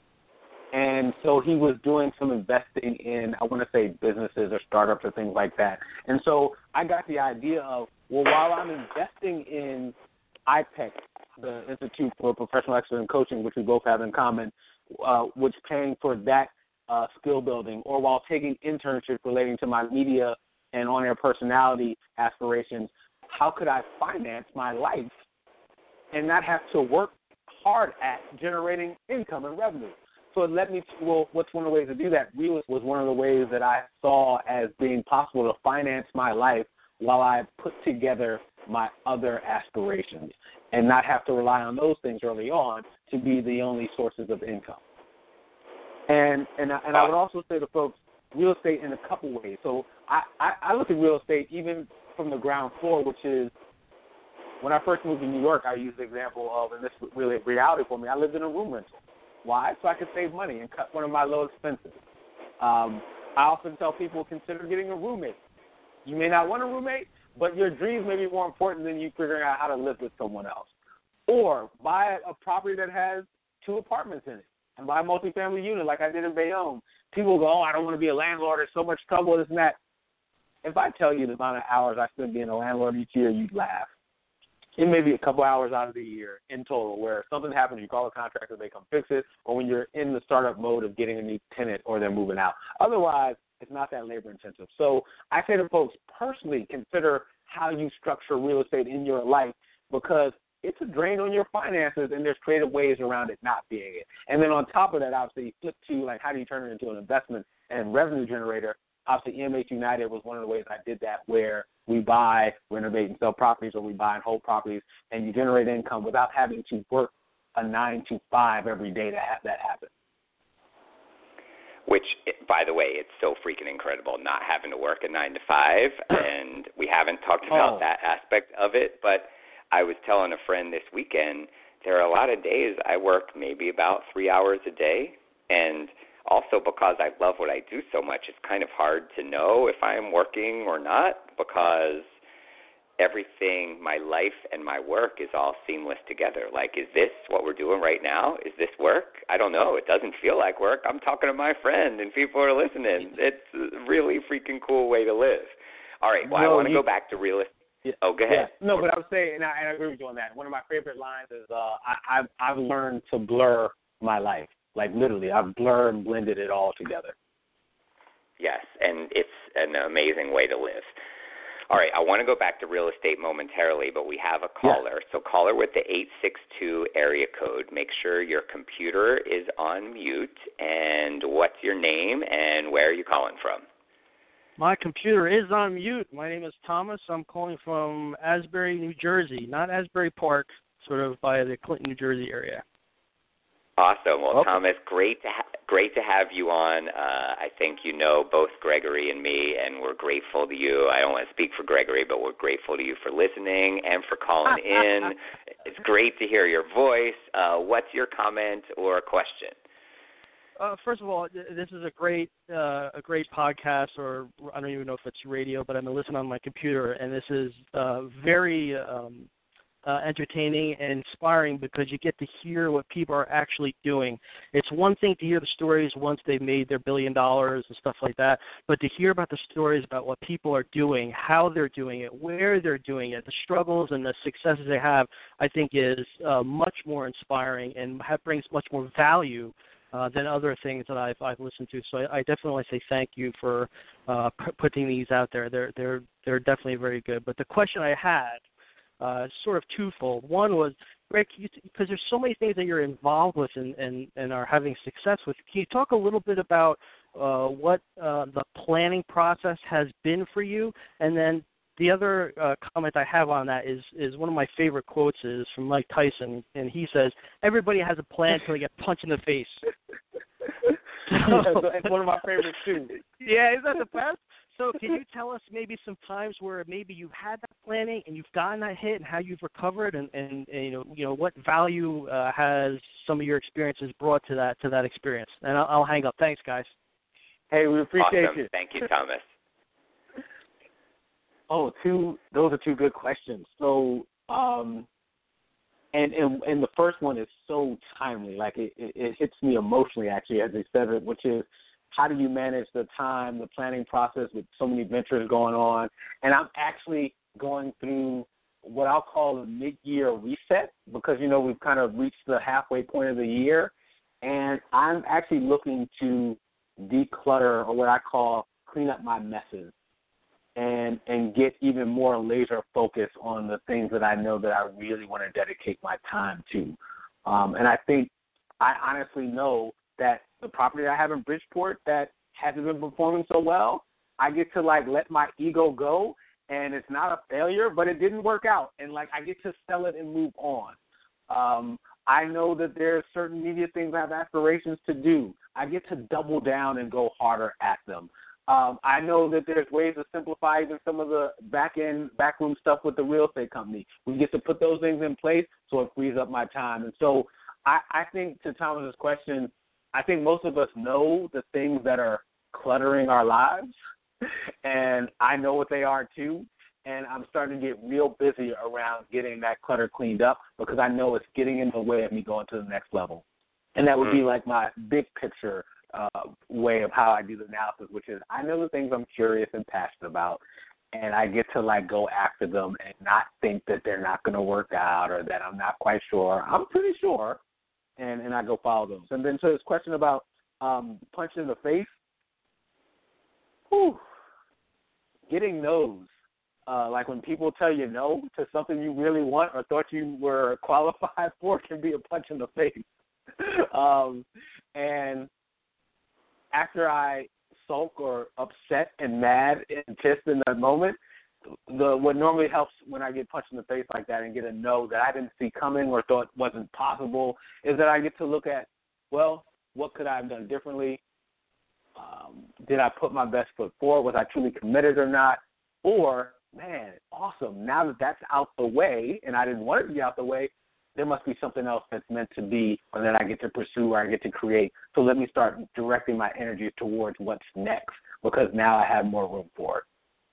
And so he was doing some investing in, I want to say, businesses or startups or things like that. And so I got the idea of, well, while I'm investing in I P E C, the Institute for Professional Excellence in Coaching, which we both have in common, uh, which paying for that uh, skill building, or while taking internships relating to my media and on-air personality aspirations, how could I finance my life and not have to work hard at generating income and revenue? So it led me to, well, what's one of the ways to do that? Real was one of the ways that I saw as being possible to finance my life while I put together my other aspirations and not have to rely on those things early on to be the only sources of income. And and, and I would also say to folks, real estate in a couple ways. So I, I, I look at real estate even from the ground floor, which is when I first moved to New York, I used the example of, and this is really a reality for me, I lived in a room rental. Why? So I could save money and cut one of my low expenses. Um, I often tell people, consider getting a roommate. You may not want a roommate, but your dreams may be more important than you figuring out how to live with someone else. Or buy a property that has two apartments in it and buy a multifamily unit like I did in Bayonne. People go, oh, I don't want to be a landlord. There's so much trouble, this and that. If I tell you the amount of hours I spend being a landlord each year, you'd laugh. It may be a couple hours out of the year in total where if something happens, you call a contractor, they come fix it, or when you're in the startup mode of getting a new tenant or they're moving out. Otherwise, it's not that labor intensive. So I say to folks, personally consider how you structure real estate in your life because it's a drain on your finances and there's creative ways around it not being it. And then on top of that, obviously, flip to like how do you turn it into an investment and revenue generator. Obviously, E M H United was one of the ways I did that where we buy, renovate, and sell properties, or we buy and hold properties, and you generate income without having to work a nine to five every day to have that happen. Which, by the way, it's so freaking incredible not having to work a nine to five, and we haven't talked about oh. that aspect of it. But I was telling a friend this weekend, there are a lot of days I work maybe about three hours a day, and also because I love what I do so much, it's kind of hard to know if I'm working or not because everything, my life and my work is all seamless together. Like, is this what we're doing right now? Is this work? I don't know. It doesn't feel like work. I'm talking to my friend and people are listening. It's a really freaking cool way to live. All right, well, no, I want to go back to real estate. Yeah, oh, go ahead. Yeah. No, but I was saying, and I, and I agree with you on that. One of my favorite lines is uh, I, I've, I've learned to blur my life. Like, literally, I've blurred and blended it all together. Yes, and it's an amazing way to live. All right, I want to go back to real estate momentarily, but we have a caller. Yeah. So caller with the eight six two area code, make sure your computer is on mute, and what's your name and where are you calling from? My computer is on mute. My name is Thomas. I'm calling from Asbury, New Jersey, not Asbury Park, sort of by the Clinton, New Jersey area. Awesome. Well, okay. Thomas, great to ha- great to have you on. Uh, I think you know both Gregory and me, and we're grateful to you. I don't want to speak for Gregory, but we're grateful to you for listening and for calling in. It's great to hear your voice. Uh, what's your comment or question? Uh, first of all, this is a great uh, a great podcast, or I don't even know if it's radio, but I'm listening on my computer, and this is uh, very um, Uh, entertaining and inspiring because you get to hear what people are actually doing. It's one thing to hear the stories once they've made their billion dollars and stuff like that, but to hear about the stories about what people are doing, how they're doing it, where they're doing it, the struggles and the successes they have, I think is uh, much more inspiring and have, brings much more value uh, than other things that I've, I've listened to. So I, I definitely say thank you for uh, p- putting these out there. They're, they're, they're definitely very good. But the question I had uh, sort of twofold. One was, Rick, because there's so many things that you're involved with and, and, and are having success with. Can you talk a little bit about uh, what uh, the planning process has been for you? And then the other uh, comment I have on that is, is one of my favorite quotes is from Mike Tyson, and he says, "Everybody has a plan until they get punched in the face." So, it's one of my favorites too. Yeah, is that the best? So can you tell us maybe some times where maybe you've had that planning and you've gotten that hit and how you've recovered, and, and, and you know, you know, what value uh, has some of your experiences brought to that to that experience? And I'll, I'll hang up. Thanks, guys. Hey, we appreciate awesome. you. Thank you, Thomas. Oh, two. Those are two good questions. So, um, and, and and the first one is so timely. Like it, it, it hits me emotionally, actually, as they said it, which is, how do you manage the time, the planning process with so many ventures going on? And I'm actually going through what I'll call a mid-year reset because, you know, we've kind of reached the halfway point of the year. And I'm actually looking to declutter, or what I call clean up my messes, and and get even more laser focus on the things that I know that I really want to dedicate my time to. Um, and I think I honestly know that the property I have in Bridgeport that hasn't been performing so well, I get to, like, let my ego go, and it's not a failure, but it didn't work out. And, like, I get to sell it and move on. Um, I know that there are certain media things I have aspirations to do. I get to double down and go harder at them. Um, I know that there's ways to simplify even some of the back-end, backroom stuff with the real estate company. We get to put those things in place so it frees up my time. And so I, I think, to Thomas's question, I think most of us know the things that are cluttering our lives, and I know what they are too, and I'm starting to get real busy around getting that clutter cleaned up because I know it's getting in the way of me going to the next level. And that would be like my big picture uh, way of how I do the analysis, which is I know the things I'm curious and passionate about, and I get to, like, go after them and not think that they're not going to work out or that I'm not quite sure. I'm pretty sure. And, and I go follow those. And then so this question about um, punch in the face, whew, getting no's. Uh, like when people tell you no to something you really want or thought you were qualified for can be a punch in the face. um, and after I sulk or upset and mad and pissed in that moment, the what normally helps when I get punched in the face like that and get a no that I didn't see coming or thought wasn't possible is that I get to look at, well, what could I have done differently? Um, did I put my best foot forward? Was I truly committed or not? Or, man, awesome. Now that that's out the way and I didn't want it to be out the way, there must be something else that's meant to be or that I get to pursue or I get to create. So let me start directing my energy towards what's next because now I have more room for it.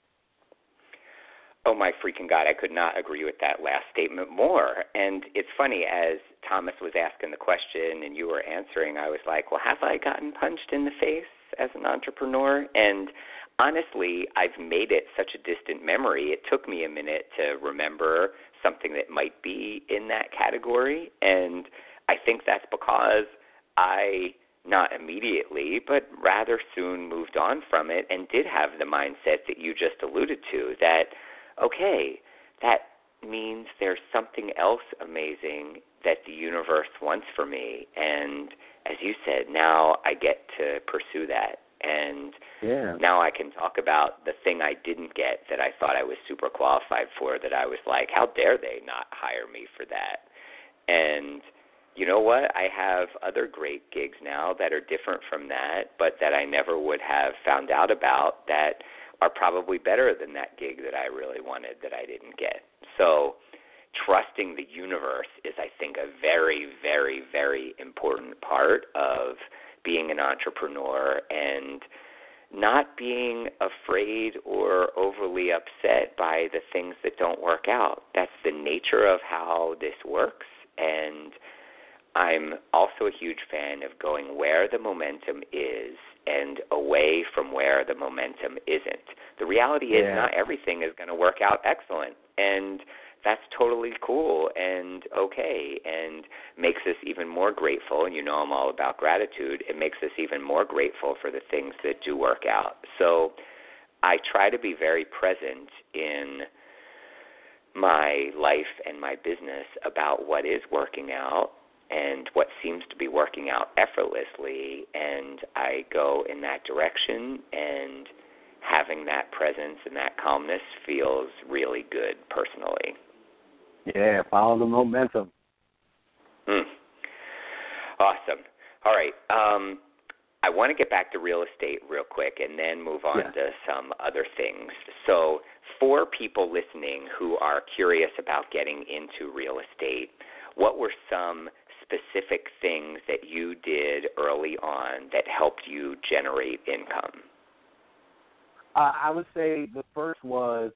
Oh, my freaking God, I could not agree with that last statement more. And it's funny, as Thomas was asking the question and you were answering, I was like, well, have I gotten punched in the face as an entrepreneur? And honestly, I've made it such a distant memory. It took me a minute to remember something that might be in that category. And I think that's because I not immediately, but rather soon moved on from it and did have the mindset that you just alluded to, that okay, that means there's something else amazing that the universe wants for me. And as you said, now I get to pursue that. And yeah. Now I can talk about the thing I didn't get that I thought I was super qualified for, that I was like, how dare they not hire me for that? And you know what? I have other great gigs now that are different from that, but that I never would have found out about that are probably better than that gig that I really wanted that I didn't get. So trusting the universe is, I think, a very, very, very important part of being an entrepreneur and not being afraid or overly upset by the things that don't work out. That's the nature of how this works. And I'm also a huge fan of going where the momentum is and away from where the momentum isn't. The reality is yeah. not everything is going to work out excellent. And that's totally cool and okay and makes us even more grateful. And you know I'm all about gratitude. It makes us even more grateful for the things that do work out. So I try to be very present in my life and my business about what is working out and what seems to be working out effortlessly, and I go in that direction, and having that presence and that calmness feels really good personally. Yeah, follow the momentum. Mm. Awesome. All right. Um, I want to get back to real estate real quick and then move on yeah. to some other things. So for people listening who are curious about getting into real estate, what were some specific things that you did early on that helped you generate income? Uh, I would say the first was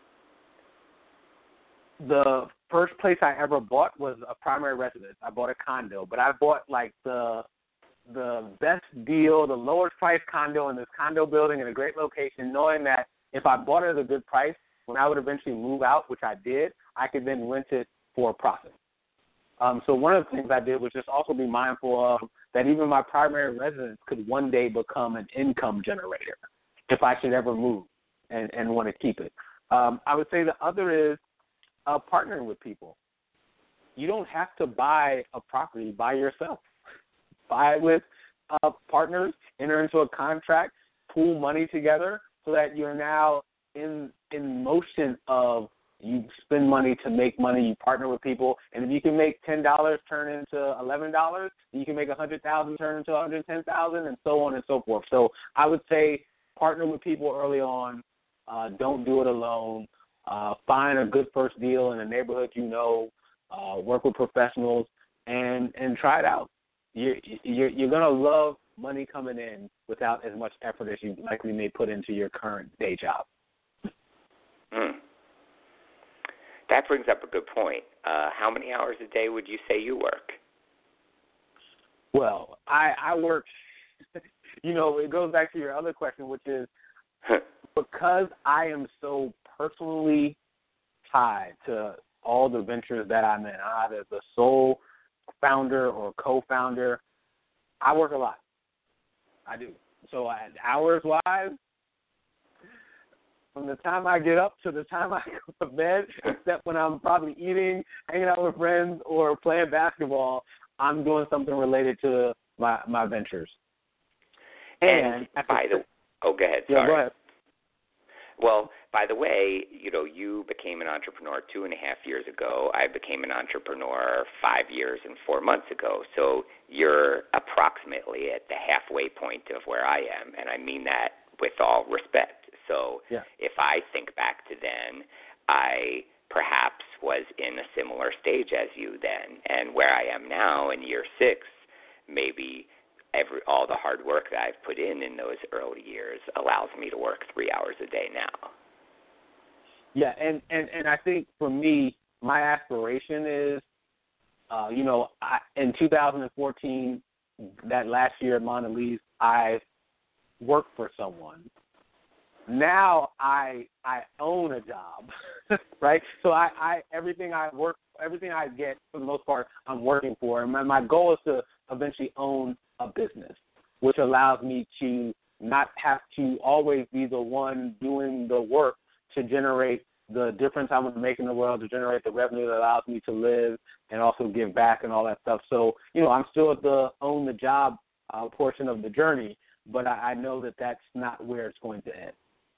the first place I ever bought was a primary residence. I bought a condo, but I bought like the the best deal, the lowest price condo in this condo building in a great location, knowing that if I bought it at a good price, when I would eventually move out, which I did, I could then rent it for a profit. Um, so one of the things I did was just also be mindful of that even my primary residence could one day become an income generator if I should ever move and, and want to keep it. Um, I would say the other is uh, partnering with people. You don't have to buy a property by yourself. Buy it with uh, partners, enter into a contract, pool money together so that you're now in in motion of you spend money to make money, you partner with people, and if you can make ten dollars turn into eleven dollars, you can make one hundred thousand dollars turn into one hundred ten thousand dollars, and so on and so forth. So I would say partner with people early on. Uh, don't do it alone. Uh, find a good first deal in a neighborhood you know. Uh, work with professionals and, and try it out. You're, you're, you're going to love money coming in without as much effort as you likely may put into your current day job. Mm. That brings up a good point. Uh, how many hours a day would you say you work? Well, I, I work, you know, it goes back to your other question, which is because I am so personally tied to all the ventures that I'm in, either the sole founder or co-founder, I work a lot. I do. So uh, hours-wise, from the time I get up to the time I go to bed, except when I'm probably eating, hanging out with friends, or playing basketball, I'm doing something related to my, my ventures. And, and by the oh, go ahead. Yeah, sorry. go ahead. Well, by the way, you know, you became an entrepreneur two and a half years ago. I became an entrepreneur five years and four months ago. So you're approximately at the halfway point of where I am, and I mean that with all respect. So yeah. if I think back to then, I perhaps was in a similar stage as you then, and where I am now in year six, maybe every all the hard work that I've put in in those early years allows me to work three hours a day now. Yeah, and, and, and I think for me, my aspiration is, uh, you know, I, in two thousand fourteen, that last year at Mondelez, I worked for someone. Now I I own a job, right? So I, I everything I work, everything I get for the most part, I'm working for. And my, my goal is to eventually own a business, which allows me to not have to always be the one doing the work to generate the difference I want to make in the world, to generate the revenue that allows me to live and also give back and all that stuff. So, you know, I'm still at the own the job uh, portion of the journey, but I, I know that that's not where it's going to end.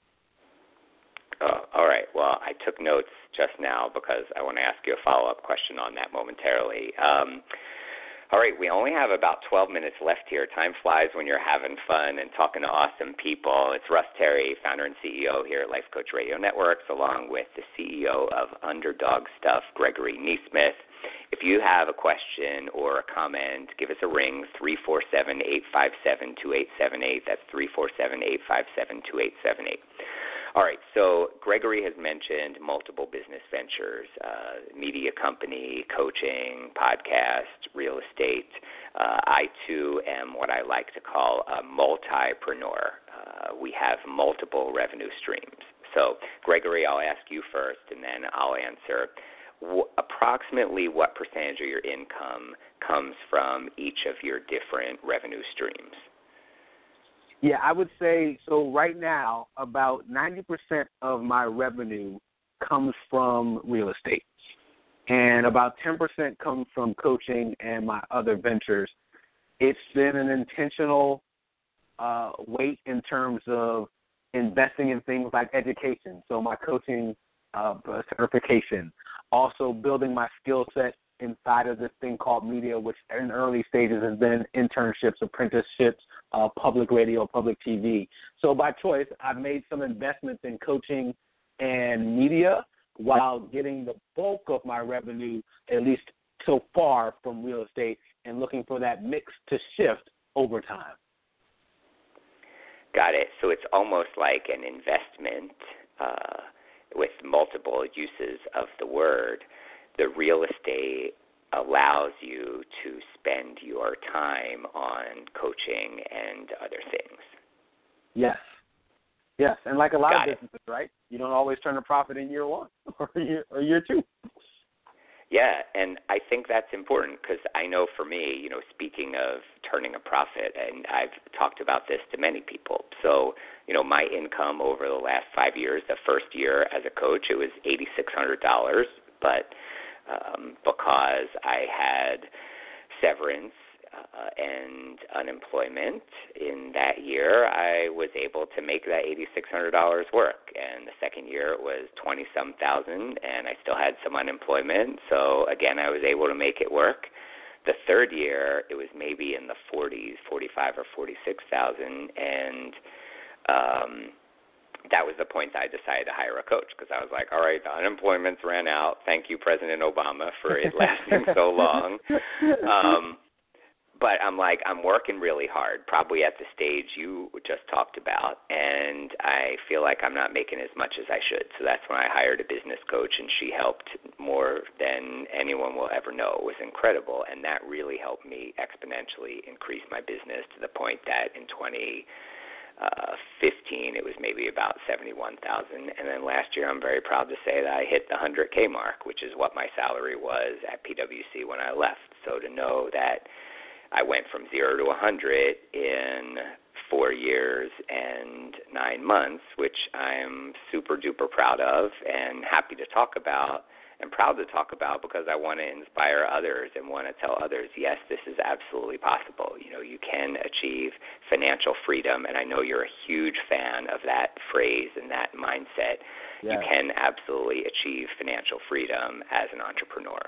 Oh, all right. Well, I took notes just now because I want to ask you a follow-up question on that momentarily. Um, all right, we only have about twelve minutes left here. Time flies when you're having fun and talking to awesome people. It's Russ Terry, founder and C E O here at Life Coach Radio Networks, along with the C E O of Underdog Stuff, Gregory Neesmith. If you have a question or a comment, give us a ring, three four seven, eight five seven, two eight seven eight. That's three four seven, eight five seven, two eight seven eight. All right, so Gregory has mentioned multiple business ventures, uh, media company, coaching, podcast, real estate. Uh, I, too, am what I like to call a multipreneur. Uh, we have multiple revenue streams. So, Gregory, I'll ask you first, and then I'll answer. W- approximately what percentage of your income comes from each of your different revenue streams? Yeah, I would say, so right now, about ninety percent of my revenue comes from real estate, and about ten percent comes from coaching and my other ventures. It's been an intentional uh, weight in terms of investing in things like education, so my coaching uh, certification, also building my skill set inside of this thing called media, which in early stages has been internships, apprenticeships, uh, public radio, public T V. So by choice, I've made some investments in coaching and media while getting the bulk of my revenue, at least so far, from real estate, and looking for that mix to shift over time. Got it. So it's almost like an investment uh, with multiple uses of the word. The real estate allows you to spend your time on coaching and other things. Yes. Yes, and like a lot Got of businesses, it. right? You don't always turn a profit in year one or year, or year two. Yeah, and I think that's important because I know for me, you know, speaking of turning a profit, and I've talked about this to many people. So, you know, my income over the last five years, the first year as a coach, it was eight thousand six hundred dollars, but um, because I had severance uh, and unemployment in that year, I was able to make that eight thousand six hundred dollars work. And the second year it was twenty-some thousand, and I still had some unemployment. So, again, I was able to make it work. The third year, it was maybe in the forties, forty-five or forty-six thousand, and um, that was the point that I decided to hire a coach because I was like, all right, the unemployment's ran out. Thank you, President Obama, for it lasting so long. Um, But I'm like, I'm working really hard, probably at the stage you just talked about, and I feel like I'm not making as much as I should. So that's when I hired a business coach, and she helped more than anyone will ever know. It was incredible, and that really helped me exponentially increase my business to the point that in twenty fifteen it was maybe about seventy-one thousand, and then last year I'm very proud to say that I hit the one hundred K mark, which is what my salary was at P W C when I left. So to know that I went from zero to one hundred in four years and nine months, which I'm super duper proud of and happy to talk about and proud to talk about because I want to inspire others and want to tell others, yes, this is absolutely possible. You know, you can achieve financial freedom, and I know you're a huge fan of that phrase and that mindset. Yes. You can absolutely achieve financial freedom as an entrepreneur.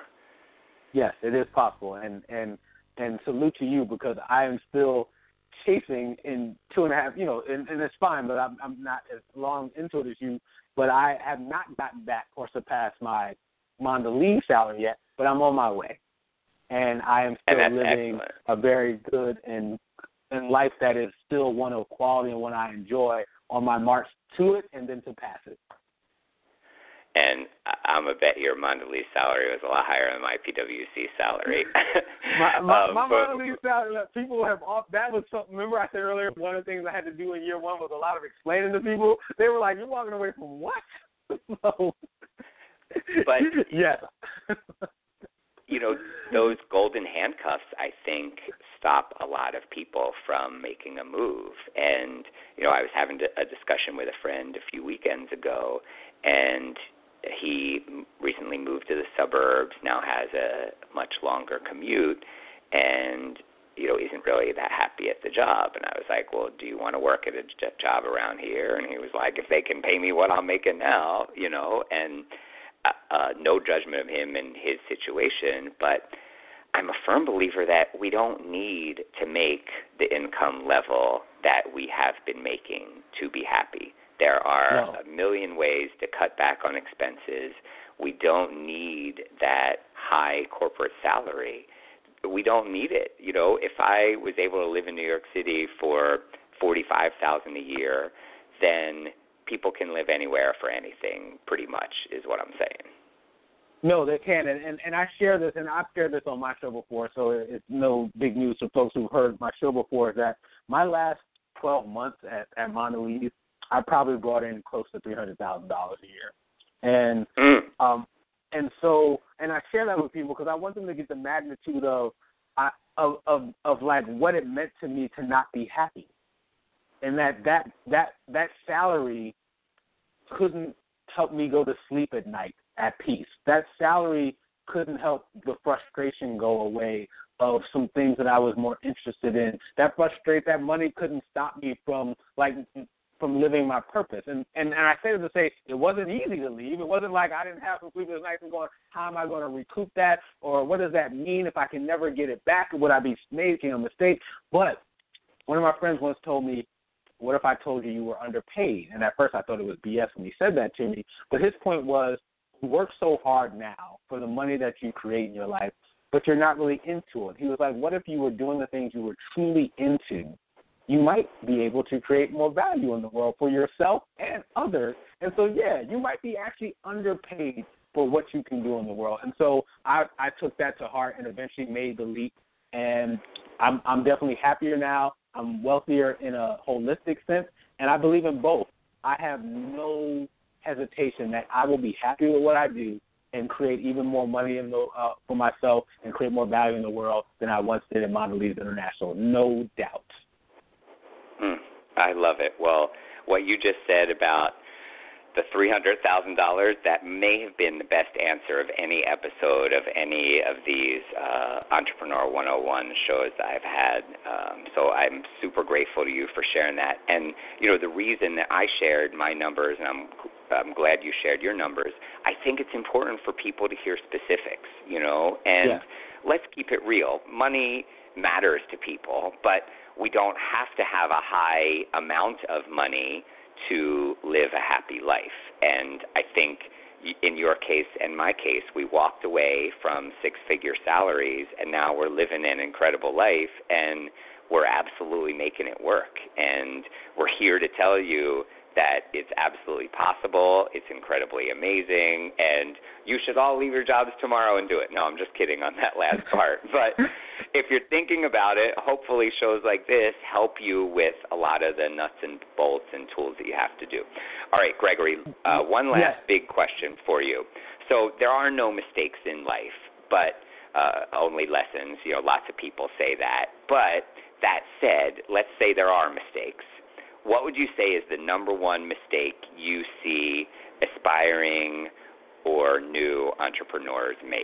Yes, it is possible, and and And salute to you because I am still chasing in two and a half, you know, and, and it's fine, but I'm, I'm not as long into it as you. But I have not gotten back or surpassed my Mondelez salary yet, but I'm on my way. And I am still living excellent. a very good and, and life that is still one of quality and one I enjoy on my march to it and then to pass it. And I'm a bet your Mondelez salary was a lot higher than my P W C salary. my my, um, my but, Mondelez salary, people have off. That was something. Remember, I said earlier, one of the things I had to do in year one was a lot of explaining to people. They were like, "You're walking away from what?" so, but yeah, you know, those golden handcuffs, I think, stop a lot of people from making a move. And you know, I was having a discussion with a friend a few weekends ago, and he recently moved to the suburbs, now has a much longer commute, and, you know, isn't really that happy at the job. And I was like, well, do you want to work at a job around here? And he was like, if they can pay me what I'm making now, you know, and uh, uh, no judgment of him and his situation, but I'm a firm believer that we don't need to make the income level that we have been making to be happy. There are no. a million ways to cut back on expenses. We don't need that high corporate salary. We don't need it. You know, if I was able to live in New York City for forty-five thousand dollars a year, then people can live anywhere for anything, pretty much, is what I'm saying. No, they can, and, and, and I share this, and I've shared this on my show before, so it's no big news to folks who've heard my show before, is that my last twelve months at, at Mondelez, I probably brought in close to three hundred thousand dollars a year. And mm. um, and so, and I share that with people because I want them to get the magnitude of, of, of, of like what it meant to me to not be happy. And that, that, that, that salary couldn't help me go to sleep at night at peace. That salary couldn't help the frustration go away of some things that I was more interested in. That frustrate, that money couldn't stop me from, like, from living my purpose. And, and, and I say this to say it wasn't easy to leave. It wasn't like I didn't have some sleepless nights and going, how am I going to recoup that? Or what does that mean if I can never get it back? Would I be making a mistake? But one of my friends once told me, what if I told you you were underpaid? And at first I thought it was B S when he said that to me. But his point was, you work so hard now for the money that you create in your life, but you're not really into it. He was like, what if you were doing the things you were truly into? You might be able to create more value in the world for yourself and others. And so, yeah, you might be actually underpaid for what you can do in the world. And so I, I took that to heart and eventually made the leap. And I'm, I'm definitely happier now. I'm wealthier in a holistic sense, and I believe in both. I have no hesitation that I will be happy with what I do and create even more money in the, uh, for myself and create more value in the world than I once did at Mondelez International. No doubt. Mm, I love it. Well, what you just said about the three hundred thousand dollars, that may have been the best answer of any episode of any of these uh, Entrepreneur one oh one shows that I've had. Um, so I'm super grateful to you for sharing that. And, you know, the reason that I shared my numbers, and I'm, I'm glad you shared your numbers, I think it's important for people to hear specifics, you know, and yeah. Let's keep it real. Money matters to people, but we don't have to have a high amount of money to live a happy life. And I think in your case and my case, we walked away from six-figure salaries, and now we're living an incredible life, and we're absolutely making it work. And we're here to tell you that it's absolutely possible, it's incredibly amazing, and you should all leave your jobs tomorrow and do it. No, I'm just kidding on that last part. But if you're thinking about it, hopefully shows like this help you with a lot of the nuts and bolts and tools that you have to do. All right, Gregory, uh, one last yes. big question for you. So there are no mistakes in life, but uh, only lessons. You know, lots of people say that. But that said, let's say there are mistakes. What would you say is the number one mistake you see aspiring or new entrepreneurs make?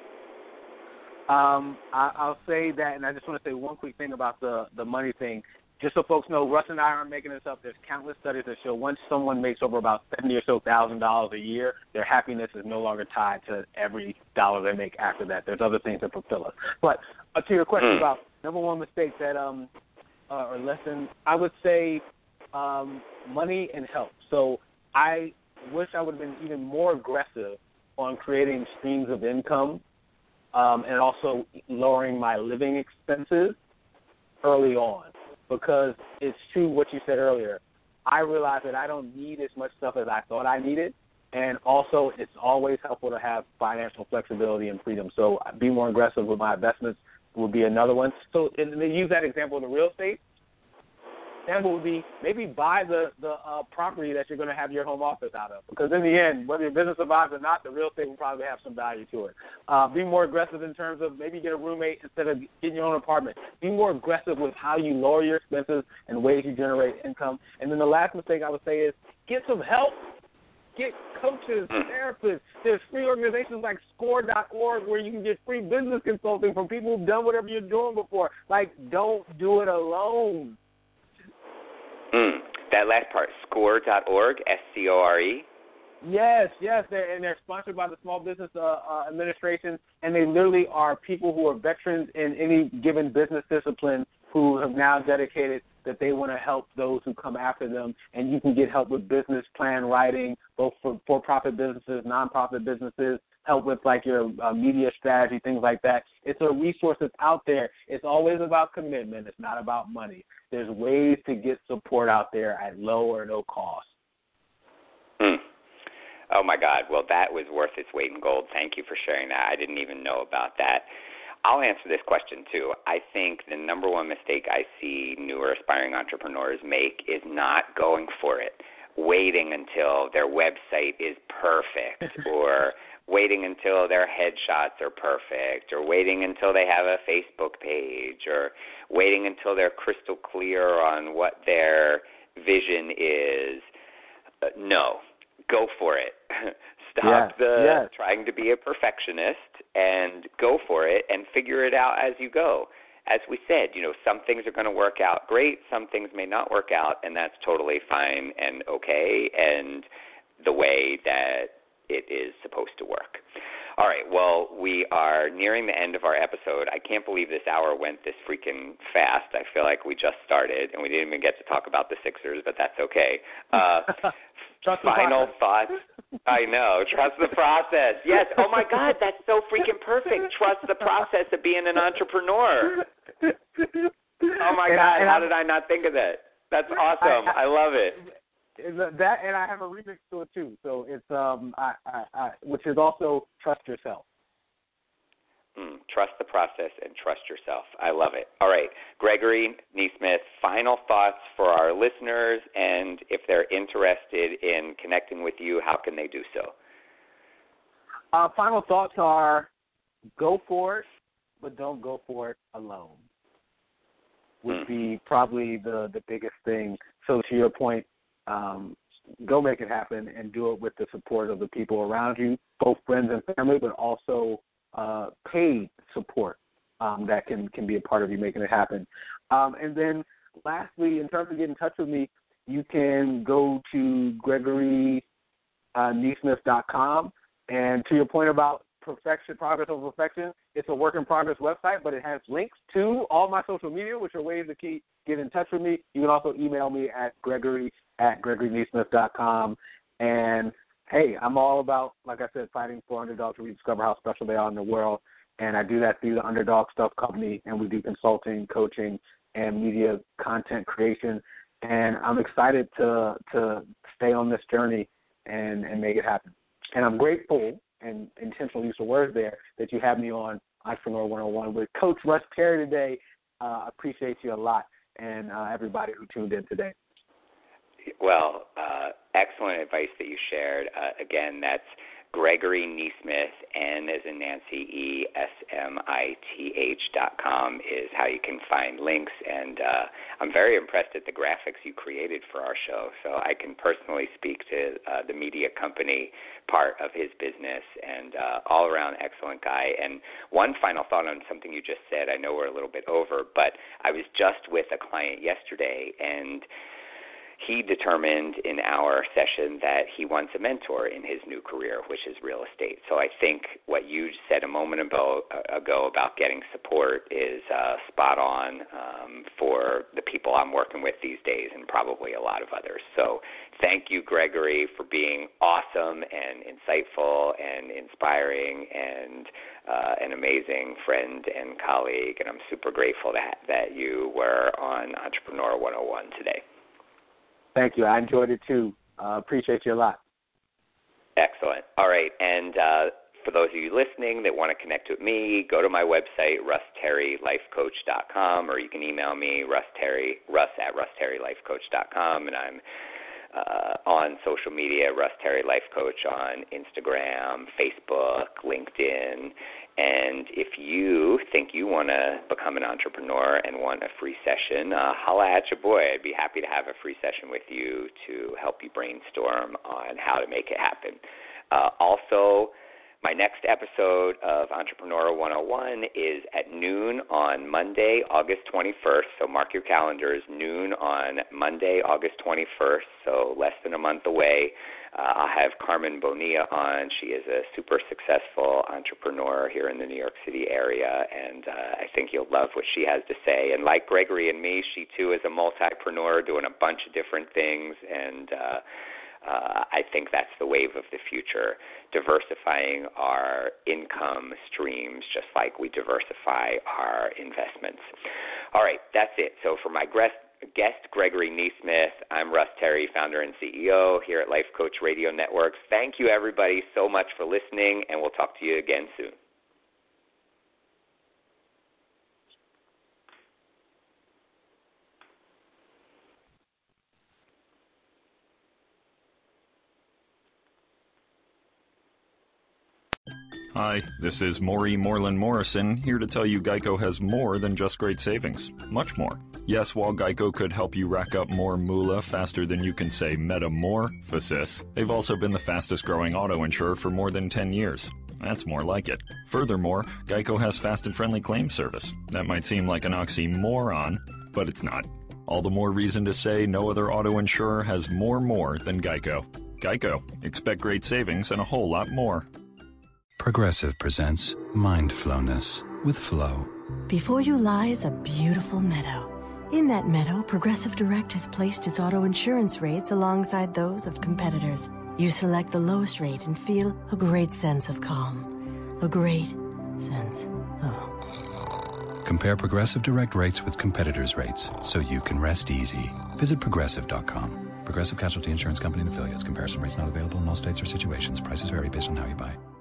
Um, I, I'll say that, and I just want to say one quick thing about the, the money thing. Just so folks know, Russ and I aren't making this up. There's countless studies that show once someone makes over about seventy or so thousand dollars a year, their happiness is no longer tied to every dollar they make after that. There's other things that fulfill us. But uh, to your question mm. about number one mistake that um uh, or lesson, I would say um, money and health. So I wish I would have been even more aggressive on creating streams of income um, and also lowering my living expenses early on. Because it's true what you said earlier. I realized that I don't need as much stuff as I thought I needed, and also it's always helpful to have financial flexibility and freedom. So be more aggressive with my investments would be another one. So and they use that example of the real estate. Example would be maybe buy the, the uh, property that you're going to have your home office out of. Because in the end, whether your business survives or not, the real estate will probably have some value to it. Uh, be more aggressive in terms of maybe get a roommate instead of getting your own apartment. Be more aggressive with how you lower your expenses and ways you generate income. And then the last mistake I would say is get some help. Get coaches, therapists. There's free organizations like score dot org where you can get free business consulting from people who've done whatever you're doing before. Like, don't do it alone. Mm, that last part, score dot org, S C O R E? Yes, yes, they're, and they're sponsored by the Small Business uh, uh, Administration, and they literally are people who are veterans in any given business discipline who have now dedicated that they want to help those who come after them, and you can get help with business plan writing, both for for-profit businesses, non-profit businesses, help with like your uh, media strategy, things like that. It's a resource that's out there. It's always about commitment. It's not about money. There's ways to get support out there at low or no cost. Mm. Oh, my God. Well, that was worth its weight in gold. Thank you for sharing that. I didn't even know about that. I'll answer this question, too. I think the number one mistake I see newer aspiring entrepreneurs make is not going for it, waiting until their website is perfect or waiting until their headshots are perfect or waiting until they have a Facebook page or waiting until they're crystal clear on what their vision is. Uh, no. go for it. Stop yes, the yes. trying to be a perfectionist and go for it and figure it out as you go. As we said, you know, some things are going to work out great, some things may not work out, and that's totally fine and okay and the way that it is supposed to work. All right, well, we are nearing the end of our episode. I can't believe this hour went this freaking fast. I feel like we just started, and we didn't even get to talk about the Sixers, but that's okay. Uh, Trust the final process. thoughts. I know. Trust the process. Yes. Oh, my God, that's so freaking perfect. Trust the process of being an entrepreneur. Oh, my And God, I, how I, did I not think of that? That's awesome. I, I, I love it. That, and I have a remix to it too. So it's um, I, I, I which is also trust yourself. Mm, trust the process and trust yourself. I love it. All right, Gregory Nesmith, final thoughts for our listeners, and if they're interested in connecting with you, how can they do so? Uh, final thoughts are: go for it, but don't go for it alone. Would mm. be probably the the biggest thing. So to your point. Um, go make it happen and do it with the support of the people around you, both friends and family, but also uh, paid support um, that can, can be a part of you making it happen. Um, and then lastly, in terms of getting in touch with me, you can go to gregory nesmith dot com. And to your point about perfection, progress over perfection, it's a work in progress website, but it has links to all my social media, which are ways to keep get in touch with me. You can also email me at gregory at gregory nesmith dot com. And, hey, I'm all about, like I said, fighting for underdogs to rediscover how special they are in the world. And I do that through the Underdog Stuff Company, and we do consulting, coaching, and media content creation. And I'm excited to to stay on this journey and, and make it happen. And I'm grateful, and intentional use of words there, that you have me on Entrepreneur one oh one with Coach Russ Perry today. I uh, appreciate you a lot, and uh, everybody who tuned in today. Well, uh, excellent advice that you shared. Uh, again, that's Gregory Nesmith, N as in Nancy, E S M I T H dot com is how you can find links. And uh, I'm very impressed at the graphics you created for our show. So I can personally speak to uh, the media company part of his business, and uh, all-around excellent guy. And one final thought on something you just said. I know we're a little bit over, but I was just with a client yesterday, and he determined in our session that he wants a mentor in his new career, which is real estate. So I think what you said a moment ago, ago about getting support is uh, spot on um, for the people I'm working with these days, and probably a lot of others. So thank you, Gregory, for being awesome and insightful and inspiring and uh, an amazing friend and colleague. And I'm super grateful that, that you were on Entrepreneur one oh one today. Thank you. I enjoyed it, too. Uh, appreciate you a lot. Excellent. All right. And uh, for those of you listening that want to connect with me, go to my website, russ terry life coach dot com, or you can email me, russ terry, russ at russ terry life coach dot com. And I'm uh, on social media, Russ Terry Life Coach on Instagram, Facebook, LinkedIn. And if you think you want to become an entrepreneur and want a free session, uh, holla at your boy. I'd be happy to have a free session with you to help you brainstorm on how to make it happen. Uh, also, my next episode of Entrepreneur one oh one is at noon on Monday, August twenty-first. So mark your calendars, noon on Monday, August twenty-first, so less than a month away. Uh, I'll have Carmen Bonilla on. She is a super successful entrepreneur here in the New York City area, and uh, I think you'll love what she has to say. And like Gregory and me, she too is a multipreneur doing a bunch of different things, and uh, uh, I think that's the wave of the future, diversifying our income streams just like we diversify our investments. All right, that's it. So for my guest, guest Gregory Nesmith, I'm Russ Terry, founder and C E O here at Life Coach Radio Networks. Thank you, everybody, so much for listening, and we'll talk to you again soon. Hi, this is Maury Moreland Morrison, here to tell you Geico has more than just great savings. Much more. Yes, while Geico could help you rack up more moolah faster than you can say metamorphosis, they've also been the fastest growing auto insurer for more than ten years. That's more like it. Furthermore, Geico has fast and friendly claim service. That might seem like an oxymoron, but it's not. All the more reason to say no other auto insurer has more more than Geico. Geico. Expect great savings and a whole lot more. Progressive presents Mindflowness with Flo. Before you lies a beautiful meadow. In that meadow, Progressive Direct has placed its auto insurance rates alongside those of competitors. You select the lowest rate and feel a great sense of calm. A great sense of... Compare Progressive Direct rates with competitors' rates so you can rest easy. Visit Progressive dot com. Progressive Casualty Insurance Company and affiliates. Comparison rates not available in all states or situations. Prices vary based on how you buy.